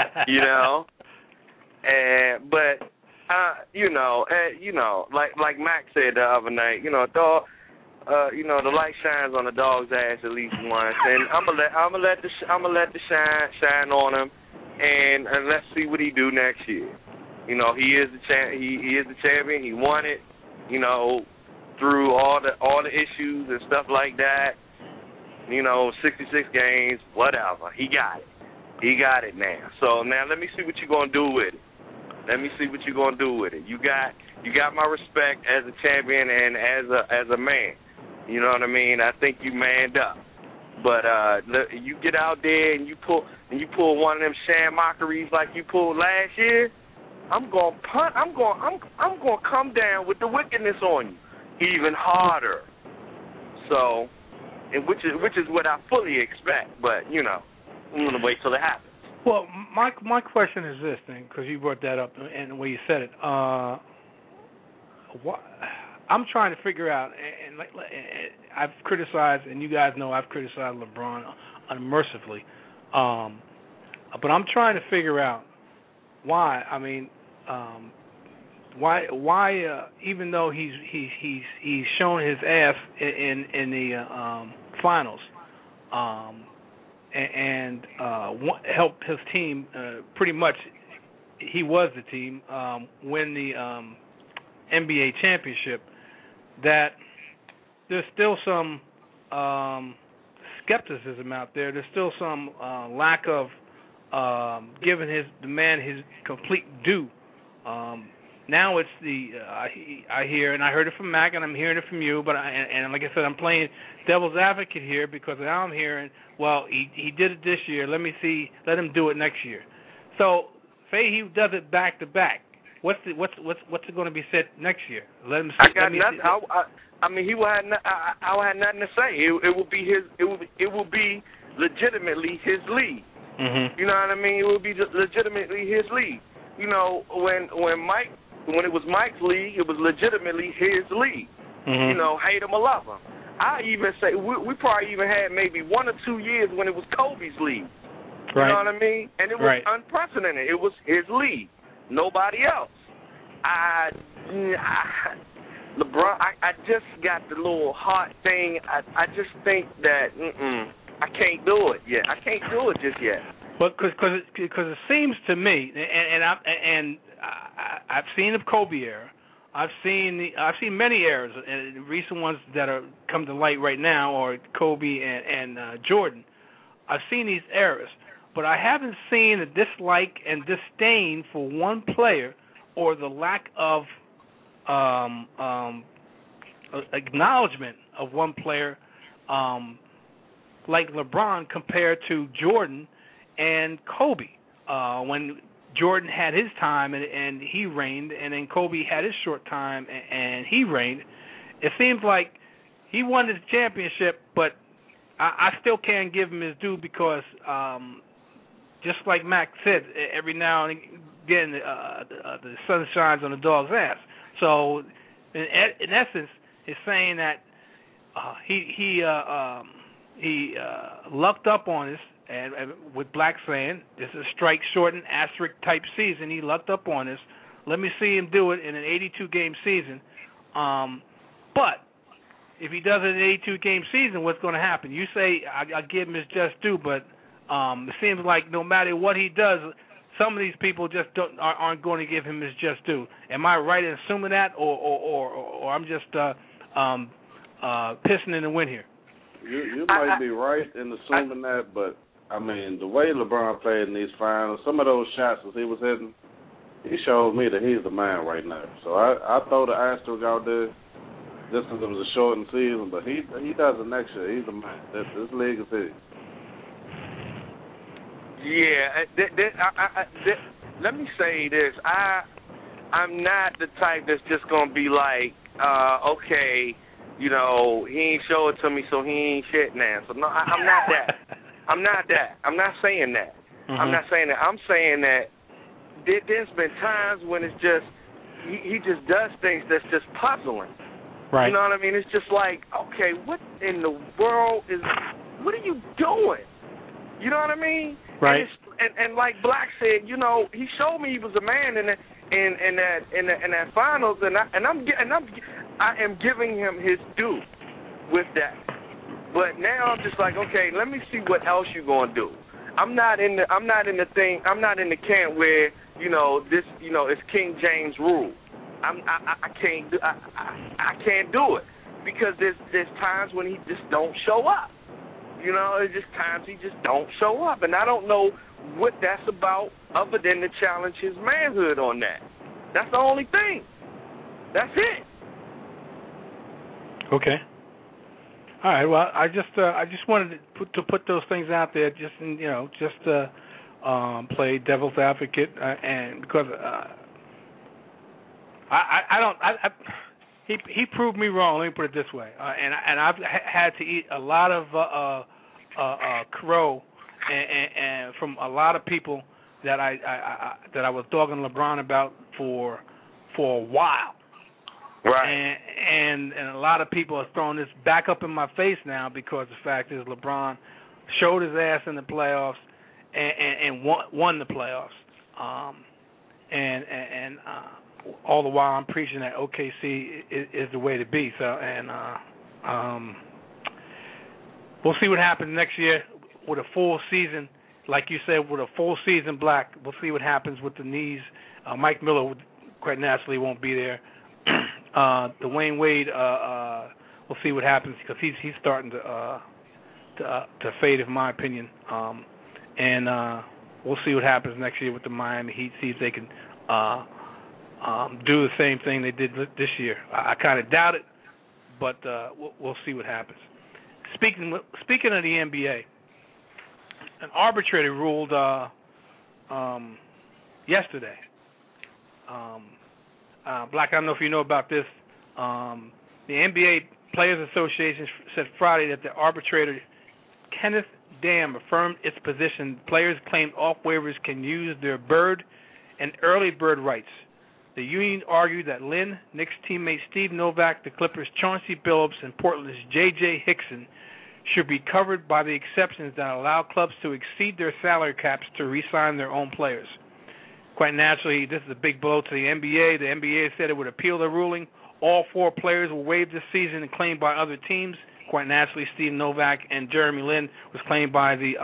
[SPEAKER 5] Like Mac said the other night, dog. The light shines on the dog's ass at least once, and I'm gonna let the shine on him, and let's see what he do next year. He is the champion. He won it. Through all the issues and stuff like that. 66 games, whatever. He got it. He got it now. So now let me see what you're gonna do with it. You got my respect as a champion and as a man. You know what I mean? I think you manned up. But you get out there and you pull one of them sham mockeries like you pulled last year, I'm gonna punt. I'm gonna come down with the wickedness on you even harder. So, and which is what I fully expect. But I'm gonna wait till it happens.
[SPEAKER 4] Well, my question is this thing, because you brought that up and the way you said it. I'm trying to figure out, and I've criticized, and you guys know I've criticized LeBron unmercifully But I'm trying to figure out why. I mean, why even though he's shown his ass in the finals, and helped his team pretty much. He was the team win the NBA championship. That there's still some skepticism out there. There's still some lack of giving the man his complete due. Now it's I hear, and I heard it from Mac, and I'm hearing it from you. But and like I said, I'm playing devil's advocate here because now I'm hearing, well, he did it this year. Let him do it next year. So say he does it back to back. What's going to be said next year? Let him.
[SPEAKER 5] I got nothing. I mean, he will have. I had nothing to say. It will be his. It will be legitimately his league.
[SPEAKER 4] Mm-hmm.
[SPEAKER 5] You know what I mean? It will be legitimately his league. You know, when it was Mike's league, it was legitimately his league.
[SPEAKER 4] Mm-hmm.
[SPEAKER 5] You know, hate him or love him. I even say we probably even had maybe 1 or 2 years when it was Kobe's league.
[SPEAKER 4] Right.
[SPEAKER 5] You know what I mean? And it was unprecedented. It was his league, nobody else. LeBron, I just got the little heart thing. I just think that I can't do it yet. I can't do it just yet.
[SPEAKER 4] Well, because it seems to me, and I've seen the Kobe era. I've seen many eras, and recent ones that are come to light right now, or Kobe and Jordan. I've seen these eras, but I haven't seen a dislike and disdain for one player or the lack of acknowledgement of one player like LeBron compared to Jordan and Kobe. When Jordan had his time and he reigned, and then Kobe had his short time and he reigned, it seems like he won his championship, but I still can't give him his due because just like Mac said, every now and again the sun shines on the dog's ass. So in essence, it's saying that he lucked up on us, and with Black saying this is a strike shortened asterisk type season. He lucked up on us. Let me see him do it in an 82-game season. But if he does it in an 82-game season, what's going to happen? You say I give him his just due, but it seems like no matter what he does, some of these people just aren't going to give him his just due. Am I right in assuming that, or I'm just pissing in the wind here?
[SPEAKER 1] You might be right in assuming that, but I mean the way LeBron played in these finals, some of those shots that he was hitting, he showed me that he's the man right now. So I throw the asterisk out there. This was a shortened season, but he does it next year. He's the man. This league is his.
[SPEAKER 5] Yeah, let me say this. I'm not the type that's just going to be like, okay, you know, he ain't show it to me, so he ain't shit now. So, no, I'm not that. I'm not that. I'm not saying that.
[SPEAKER 4] Mm-hmm.
[SPEAKER 5] I'm not saying that. I'm saying that there's been times when it's just, he just does things that's just puzzling.
[SPEAKER 4] Right.
[SPEAKER 5] You know what I mean? It's just like, okay, what in the world what are you doing? You know what I mean?
[SPEAKER 4] Right.
[SPEAKER 5] And like Black said, you know, he showed me he was a man in that finals, and I am giving him his due with that. But now I'm just like, okay, let me see what else you're gonna do. I'm not in the camp where, you know, this, you know, it's King James rule. I can't do it because there's times when he just don't show up. You know, there's just times he just don't show up, and I don't know what that's about other than to challenge his manhood on that. That's the only thing. That's it.
[SPEAKER 4] Okay. All right. Well, I just wanted to put those things out there, just play devil's advocate, and because he proved me wrong. Let me put it this way, and I've had to eat a lot of crow and from a lot of people that I was dogging LeBron about for a while.
[SPEAKER 5] Right.
[SPEAKER 4] And a lot of people are throwing this back up in my face now because the fact is LeBron showed his ass in the playoffs, and won the playoffs. And all the while I'm preaching that OKC is the way to be. So we'll see what happens next year with a full season. Like you said, with a full season, Black, we'll see what happens with the knees. Mike Miller, quite naturally, won't be there. Dwayne Wade, we'll see what happens because he's starting to fade, in my opinion. And we'll see what happens next year with the Miami Heat. See if they can do the same thing they did this year. I kind of doubt it, but we'll see what happens. Speaking of the NBA, an arbitrator ruled yesterday. Black, I don't know if you know about this. The NBA Players Association said Friday that the arbitrator Kenneth Dam affirmed its position. Players claimed off waivers can use their bird and early bird rights. The union argued that Lynn, Knicks teammate Steve Novak, the Clippers' Chauncey Billups, and Portland's J.J. Hickson should be covered by the exceptions that allow clubs to exceed their salary caps to re-sign their own players. Quite naturally, this is a big blow to the NBA. The NBA said it would appeal the ruling. All 4 players were waived this season and claimed by other teams. Quite naturally, Steve Novak and Jeremy Lin was claimed by the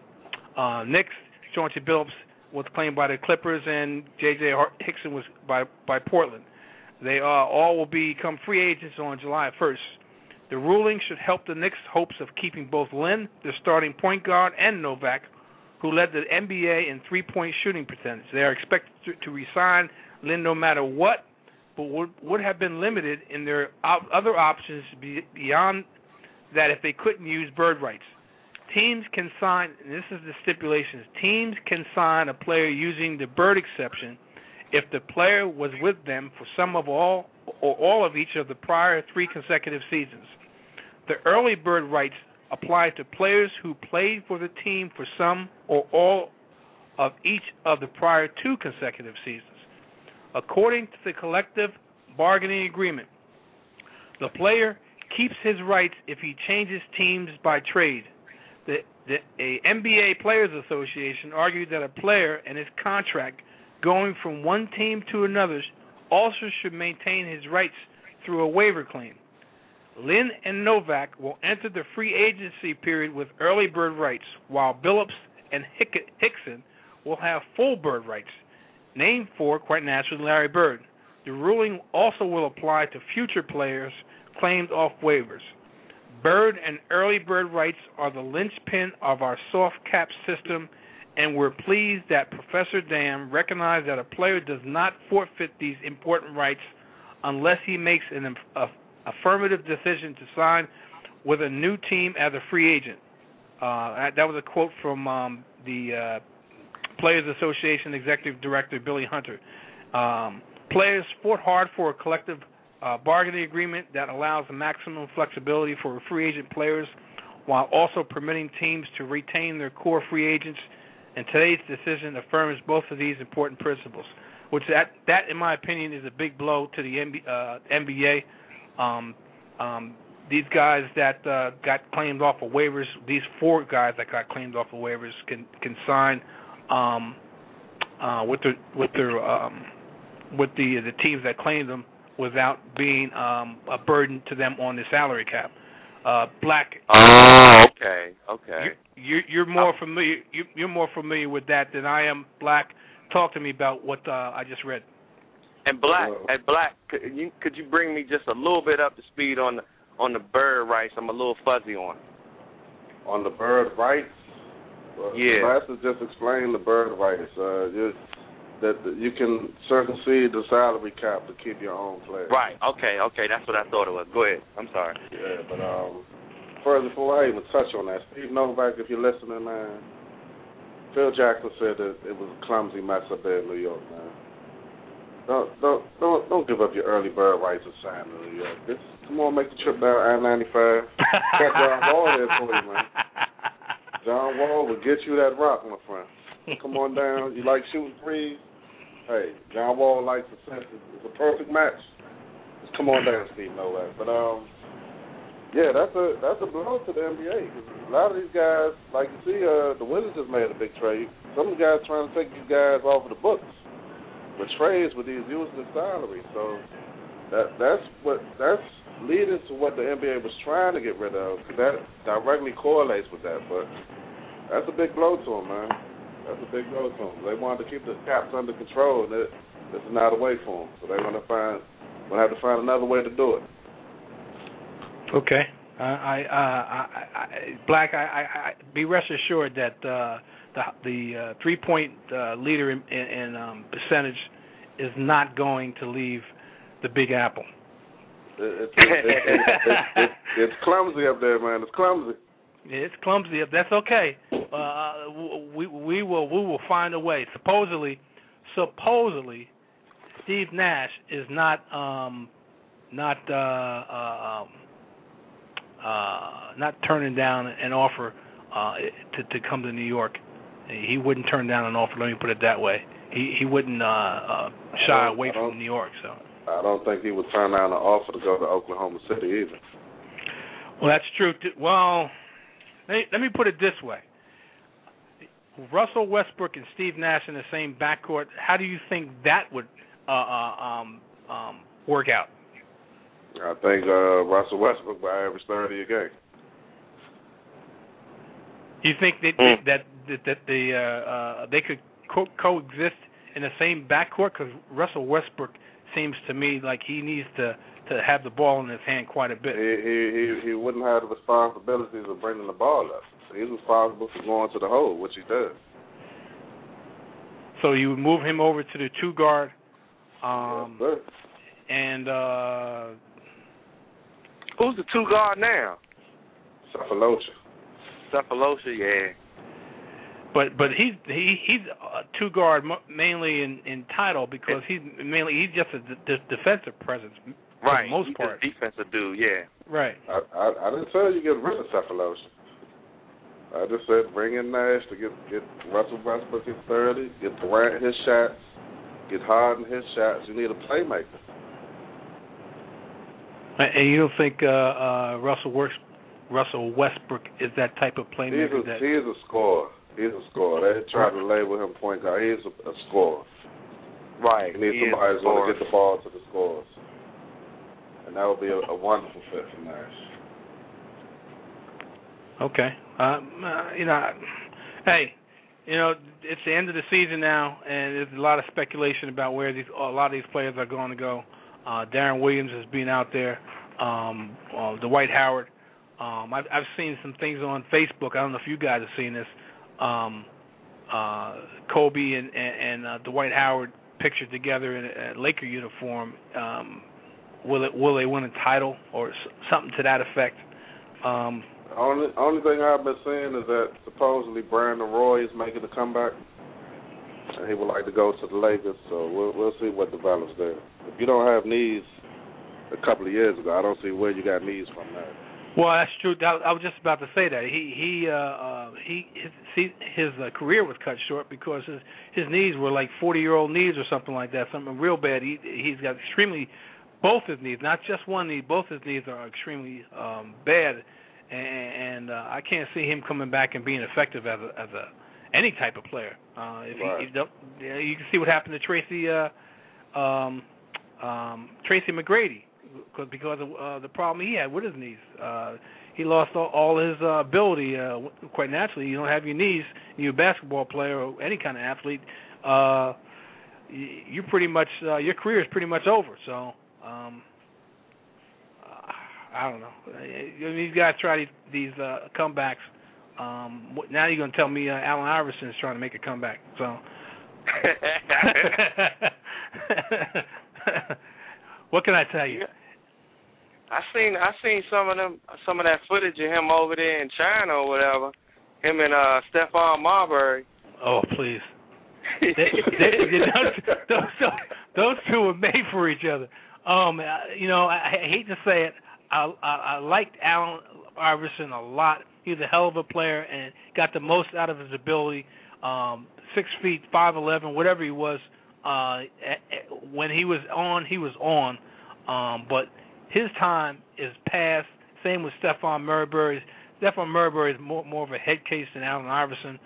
[SPEAKER 4] Knicks. Chauncey Billups was claimed by the Clippers, and J.J. Hickson was by Portland. They all will become free agents on July 1st. The ruling should help the Knicks' hopes of keeping both Lin, the starting point guard, and Novak, who led the NBA in three-point shooting percentage. They are expected to re-sign Lin no matter what, but would have been limited in their other options beyond that if they couldn't use bird rights. Teams can sign, and this is the stipulations, teams can sign a player using the bird exception if the player was with them for some of all or all of each of the prior 3 consecutive seasons. The early bird rights apply to players who played for the team for some or all of each of the prior 2 consecutive seasons. According to the collective bargaining agreement, the player keeps his rights if he changes teams by trade. The NBA Players Association argued that a player and his contract going from one team to another also should maintain his rights through a waiver claim. Lin and Novak will enter the free agency period with early bird rights, while Billups and Hickson will have full bird rights, named for, quite naturally, Larry Bird. The ruling also will apply to future players claimed off waivers. Bird and early bird rights are the linchpin of our soft cap system, and we're pleased that Professor Dam recognized that a player does not forfeit these important rights unless he makes an affirmative decision to sign with a new team as a free agent. That was a quote from the Players Association Executive Director Billy Hunter. Players fought hard for a collective bargaining agreement that allows maximum flexibility for free agent players while also permitting teams to retain their core free agents, and today's decision affirms both of these important principles, which that in my opinion is a big blow to the NBA. These guys that got claimed off of waivers, these 4 guys that got claimed off of waivers can sign with the teams that claimed them without being a burden to them on the salary cap. Black.
[SPEAKER 5] Oh, okay.
[SPEAKER 4] You're more familiar. You're more familiar with that than I am. Black. Talk to me about what I just read.
[SPEAKER 5] And Black, could you bring me just a little bit up to speed on the bird rights? I'm a little fuzzy on.
[SPEAKER 1] On the bird rights? Well,
[SPEAKER 5] yeah.
[SPEAKER 1] Class is just explain the bird rights. That you can circumcede the salary cap to keep your own players.
[SPEAKER 5] Right. Okay. That's what I thought it was. Go ahead. I'm sorry.
[SPEAKER 1] Yeah, but further before I even touch on that, Steve Novak, if you're listening, man, Phil Jackson said that it was a clumsy mess up there in New York, man. Don't give up your early bird rights to sign in New York. Come on, make the trip down I-95. Got John Wall there for you, man. John Wall will get you that rock, my friend. Come on down. You like shooting threes? Hey, John Wall likes the sense. It's a perfect match. Just come on down, Steve Novak. But Yeah, that's a blow to the NBA. Cause a lot of these guys, like you see, the Wizards just made a big trade. Some of the guys trying to take these guys off of the books with trades with these useless salaries. So that's leading to what the NBA was trying to get rid of. Cause that directly correlates with that. But that's a big blow to them, man. That's a big blow to them. They wanted to keep the caps under control, and this is not a way for them. So they're gonna have to find another way to do it.
[SPEAKER 4] Okay. Black. I be rest assured that the 3-point leader in percentage is not going to leave the Big Apple.
[SPEAKER 1] It's clumsy up there, man. It's clumsy.
[SPEAKER 4] It's clumsy. That's okay. We will find a way. Supposedly, Steve Nash is not turning down an offer to come to New York. He wouldn't turn down an offer. Let me put it that way. He wouldn't shy away from New York. So
[SPEAKER 1] I don't think he would turn down an offer to go to Oklahoma City either.
[SPEAKER 4] Well, that's true. Well, let me put it this way. Russell Westbrook and Steve Nash in the same backcourt. How do you think that would work out?
[SPEAKER 1] I think Russell Westbrook will average 30 a game.
[SPEAKER 4] You think that they could coexist in the same backcourt? Because Russell Westbrook seems to me like he needs to have the ball in his hand quite a bit.
[SPEAKER 1] He wouldn't have the responsibilities of bringing the ball up. He's responsible for going to the hole, which he does.
[SPEAKER 4] So you would move him over to the 2-guard.
[SPEAKER 1] Yes, sir.
[SPEAKER 4] And
[SPEAKER 5] who's the 2-guard now? Cephalosha, yeah.
[SPEAKER 4] But he's a 2-guard mainly in title because he's just a defensive presence for the most part.
[SPEAKER 5] He's a defensive dude, yeah.
[SPEAKER 4] Right.
[SPEAKER 1] I didn't tell you get rid of Cephalosha. I just said bring in Nash to get Russell Westbrook his 30, get Durant his shots, get Harden his shots. You need a playmaker.
[SPEAKER 4] And you don't think Russell Westbrook is that type of playmaker?
[SPEAKER 1] He is a scorer. He's a scorer. They try to label him point guard. He is a scorer.
[SPEAKER 5] Right.
[SPEAKER 1] You need somebody who's going to get the ball to the scorers. And that would be a wonderful fit for Nash.
[SPEAKER 4] Okay. Hey, it's the end of the season now, and there's a lot of speculation about where a lot of these players are going to go. Darren Williams has been out there. Dwight Howard. I've seen some things on Facebook. I don't know if you guys have seen this. Kobe and Dwight Howard pictured together in a Laker uniform. Will they win a title or something to that effect?
[SPEAKER 1] Only thing I've been seeing is that supposedly Brandon Roy is making a comeback, and he would like to go to the Lakers. So we'll see what develops there. If you don't have knees a couple of years ago, I don't see where you got knees from now.
[SPEAKER 4] Well, that's true. I was just about to say that his career was cut short because his knees were like 40-year-old knees or something like that, something real bad. He's got both his knees, not just one knee. Both his knees are extremely bad, and I can't see him coming back and being effective as any type of player. You can see what happened to Tracy McGrady. Because of the problem he had with his knees. He lost all his ability quite naturally. You don't have your knees, you're a basketball player or any kind of athlete, you pretty much your career is pretty much over. So I don't know. These guys try these comebacks. Now you're going to tell me Allen Iverson is trying to make a comeback. So what can I tell you?
[SPEAKER 5] I seen some of that footage of him over there in China or whatever. Him and Stephon Marbury.
[SPEAKER 4] Oh, please. Those two were made for each other. I hate to say it. I liked Allen Iverson a lot. He was a hell of a player and got the most out of his ability. 6 feet, 5'11", whatever he was. When he was on, he was on. But his time is past. Same with Stephon Marbury. Stephon Marbury is more of a head case than Allen Iverson.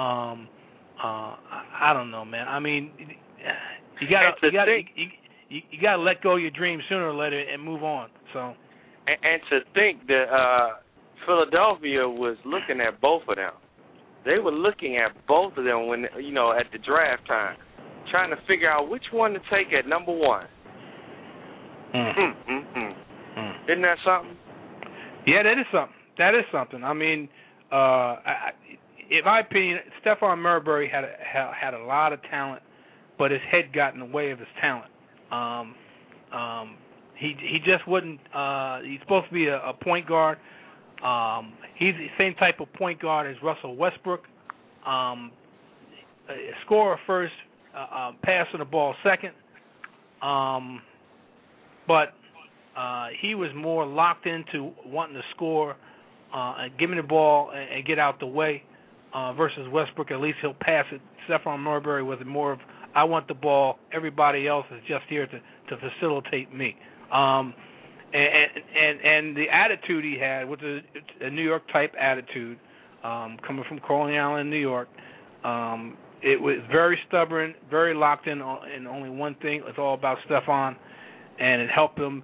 [SPEAKER 4] I don't know, man. I mean, you gotta let go of your dreams sooner or later and move on. So,
[SPEAKER 5] and to think that Philadelphia was looking at both of them. They were looking at both of them when, you know, at the draft time, trying to figure out which one to take at number 1. Isn't that something?
[SPEAKER 4] Yeah, that is something. That is something. I mean, in my opinion, Stephon Marbury had a lot of talent, but his head got in the way of his talent. He just wouldn't. He's supposed to be a point guard. He's the same type of point guard as Russell Westbrook. Scorer first, passing the ball second. But he was more locked into wanting to score and give me the ball and get out the way versus Westbrook. At least he'll pass it. Stephon Marbury was more of, I want the ball. Everybody else is just here to facilitate me. And the attitude he had, which is a New York type attitude, coming from Coney Island, New York, it was very stubborn, very locked in only one thing. It was all about Stephon, and it helped him.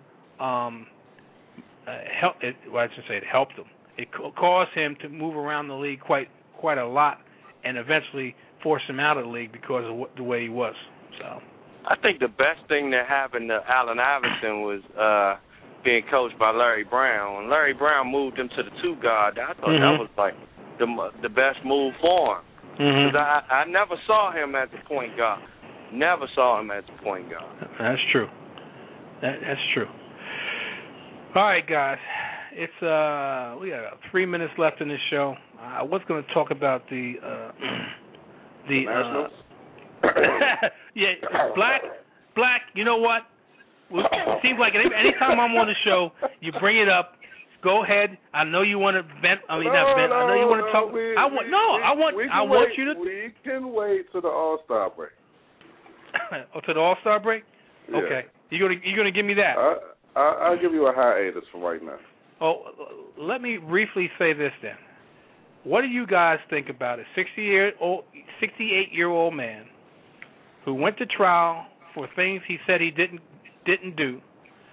[SPEAKER 4] It helped him. It caused him to move around the league quite a lot, and eventually forced him out of the league because of the way he was. So,
[SPEAKER 5] I think the best thing that happened to Allen Iverson was being coached by Larry Brown. When Larry Brown moved him to the 2 guard, I thought that was like the best move for him. Because I never saw him as a point guard. Never saw him as a point guard.
[SPEAKER 4] That's true. That's true. All right, guys. It's we got 3 minutes left in this show. I was going to talk about the
[SPEAKER 1] Nationals?
[SPEAKER 4] Yeah, Black. You know what? It seems like anytime I'm on the show, you bring it up. Go ahead. I know you want to vent. I know you want to talk. I want you to.
[SPEAKER 1] We can wait to the All-Star break.
[SPEAKER 4] To the All-Star break?
[SPEAKER 1] Yeah.
[SPEAKER 4] Okay. You're gonna give me that.
[SPEAKER 1] I'll give you a hiatus for right now.
[SPEAKER 4] Oh, let me briefly say this then. What do you guys think about a 68-year-old man who went to trial for things he said he didn't do,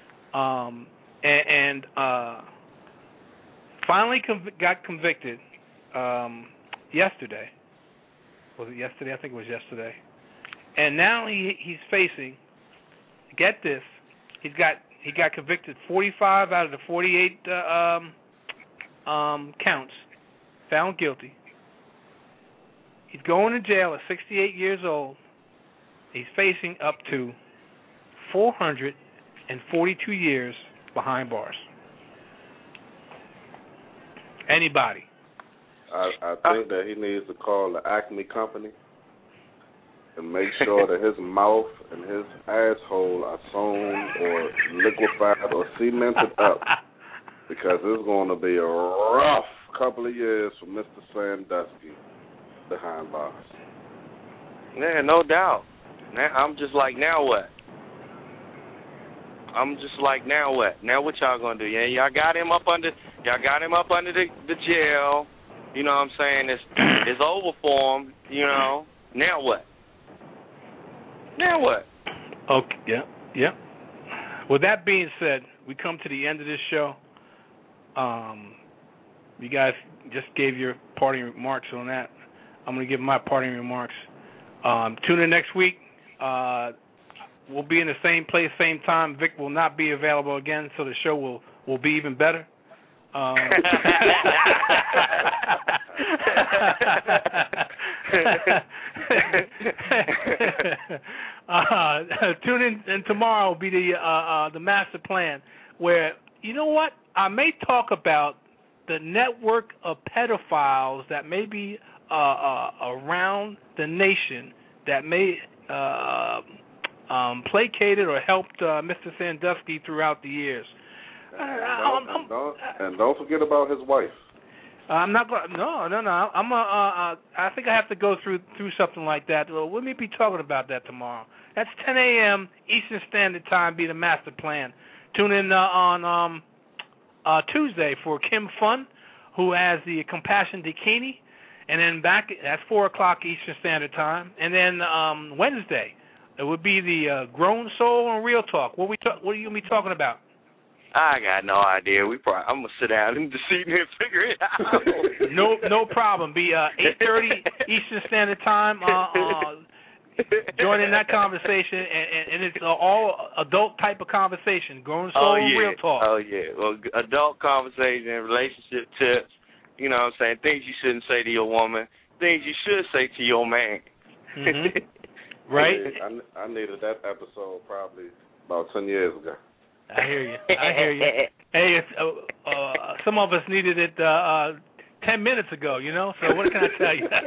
[SPEAKER 4] and finally got convicted yesterday? Was it yesterday? I think it was yesterday. And now he's facing. Get this. He got convicted 45 out of the 48 counts. Found guilty. He's going to jail at 68 years old. He's facing up to 442 years behind bars. Anybody?
[SPEAKER 1] I think that he needs to call the Acme Company and make sure that his mouth and his asshole are sewn or liquefied or cemented up, because it's going to be a rough couple of years for Mr. Sandusky behind bars.
[SPEAKER 5] Yeah, no doubt. Now, I'm just like, now what? Now what y'all gonna do? Yeah, y'all got him up under the jail. You know what I'm saying? It's over for him. You know. Now what?
[SPEAKER 4] Okay. Yeah. With that being said, we come to the end of this show. You guys just gave your parting remarks on that. I'm going to give my parting remarks. Tune in next week. We'll be in the same place, same time. Vic will not be available again, so the show will be even better. Tune in, and tomorrow will be the master plan, where, you know what, I may talk about the network of pedophiles that may be around the nation that may placated or helped Mr. Sandusky throughout the years.
[SPEAKER 1] And don't forget about his wife.
[SPEAKER 4] I'm not going. No. I think I have to go through something like that. Well, we may be talking about that tomorrow. That's 10 a.m. Eastern Standard Time. Be the master plan. Tune in on Tuesday for Kim Fun, who has the Compassion Bikini. And then back at 4 o'clock Eastern Standard Time. And then Wednesday, it would be the Grown Soul and Real Talk. What are you going to be talking about?
[SPEAKER 5] I got no idea. I'm going to sit down in the seat and figure it out.
[SPEAKER 4] No problem. Be 8:30 Eastern Standard Time. Join in that conversation, and it's all adult type of conversation. Grown Soul and Real Talk.
[SPEAKER 5] Oh, yeah. Well, adult conversation, relationship tips. You know what I'm saying? Things you shouldn't say to your woman. Things you should say to your man.
[SPEAKER 4] Mm-hmm. Right?
[SPEAKER 1] I needed that episode probably about 10 years ago.
[SPEAKER 4] I hear you. Hey, some of us needed it 10 minutes ago, you know? So what can I tell you?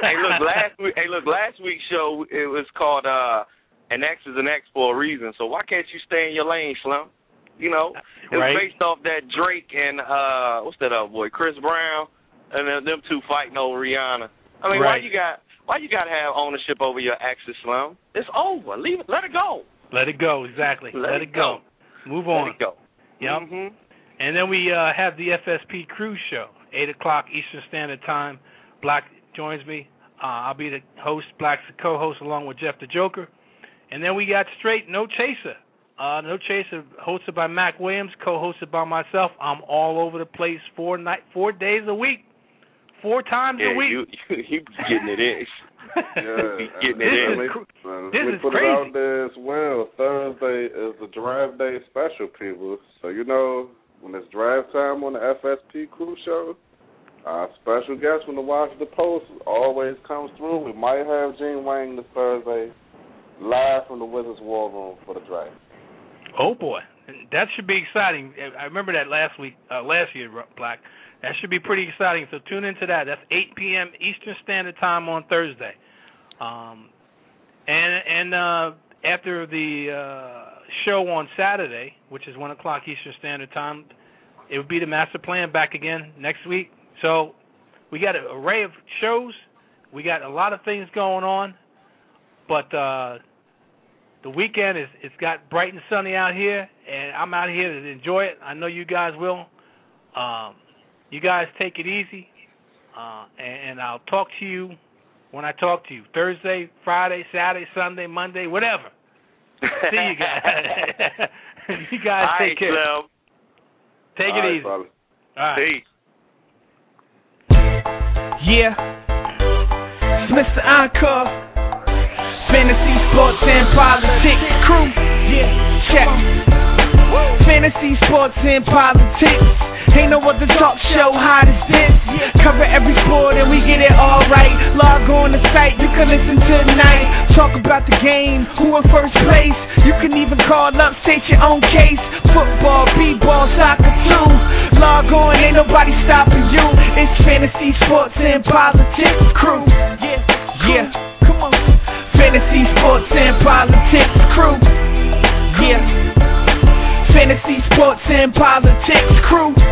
[SPEAKER 5] Last week's show, it was called An X is an X for a reason. So why can't you stay in your lane, Slim? You know, it was based off that Drake and what's that other boy, Chris Brown, and them two fighting over Rihanna. I mean, why you got to have ownership over your exes, Slim? It's over. Leave it. Let it go.
[SPEAKER 4] Let it go. Exactly. Let it go. Move on.
[SPEAKER 5] Let it go.
[SPEAKER 4] Yep.
[SPEAKER 5] Mm-hmm.
[SPEAKER 4] And then we have the FSP Cruise Show, 8 o'clock Eastern Standard Time. Black joins me. I'll be the host. Black's the co-host along with Jeff the Joker. And then we got Straight No Chaser. No Chaser, hosted by Mac Williams, co-hosted by myself. I'm all over the place 4 days a week, 4 times a week.
[SPEAKER 5] You getting it in. Getting it in.
[SPEAKER 4] This is
[SPEAKER 1] put
[SPEAKER 4] crazy.
[SPEAKER 1] it out there as well. Thursday is the Drive Day special, people. So, you know, when it's drive time on the FSP Cruise Show, our special guest from the Washington Post always comes through. We might have Gene Wang this Thursday live from the Wizards War Room for the drive.
[SPEAKER 4] Oh, boy. That should be exciting. I remember that last year, Black. That should be pretty exciting. So tune into that. That's 8 p.m. Eastern Standard Time on Thursday. And after the show on Saturday, which is 1 o'clock Eastern Standard Time, it would be the Master Plan back again next week. So we got an array of shows. We got a lot of things going on. But the weekend it's got bright and sunny out here, and I'm out here to enjoy it. I know you guys will. You guys take it easy, and I'll talk to you when I talk to you. Thursday, Friday, Saturday, Sunday, Monday, whatever. See you guys. You guys take care.
[SPEAKER 5] Slim.
[SPEAKER 4] Take it easy.
[SPEAKER 1] Brother.
[SPEAKER 4] All right.
[SPEAKER 5] Peace.
[SPEAKER 6] Yeah, it's Mr. Encore. Fantasy, sports, and politics crew. Yeah, check. Fantasy, sports, and politics. Ain't no other talk show hot as this. Cover every sport and we get it all right. Log on the site, you can listen tonight. Talk about the game, who in first place. You can even call up, state your own case. Football, b-ball, soccer too. Log on, ain't nobody stopping you. It's Fantasy, sports, and politics crew. Yeah, come on. Fantasy, sports, and politics crew. Yeah. Fantasy, sports, and politics crew.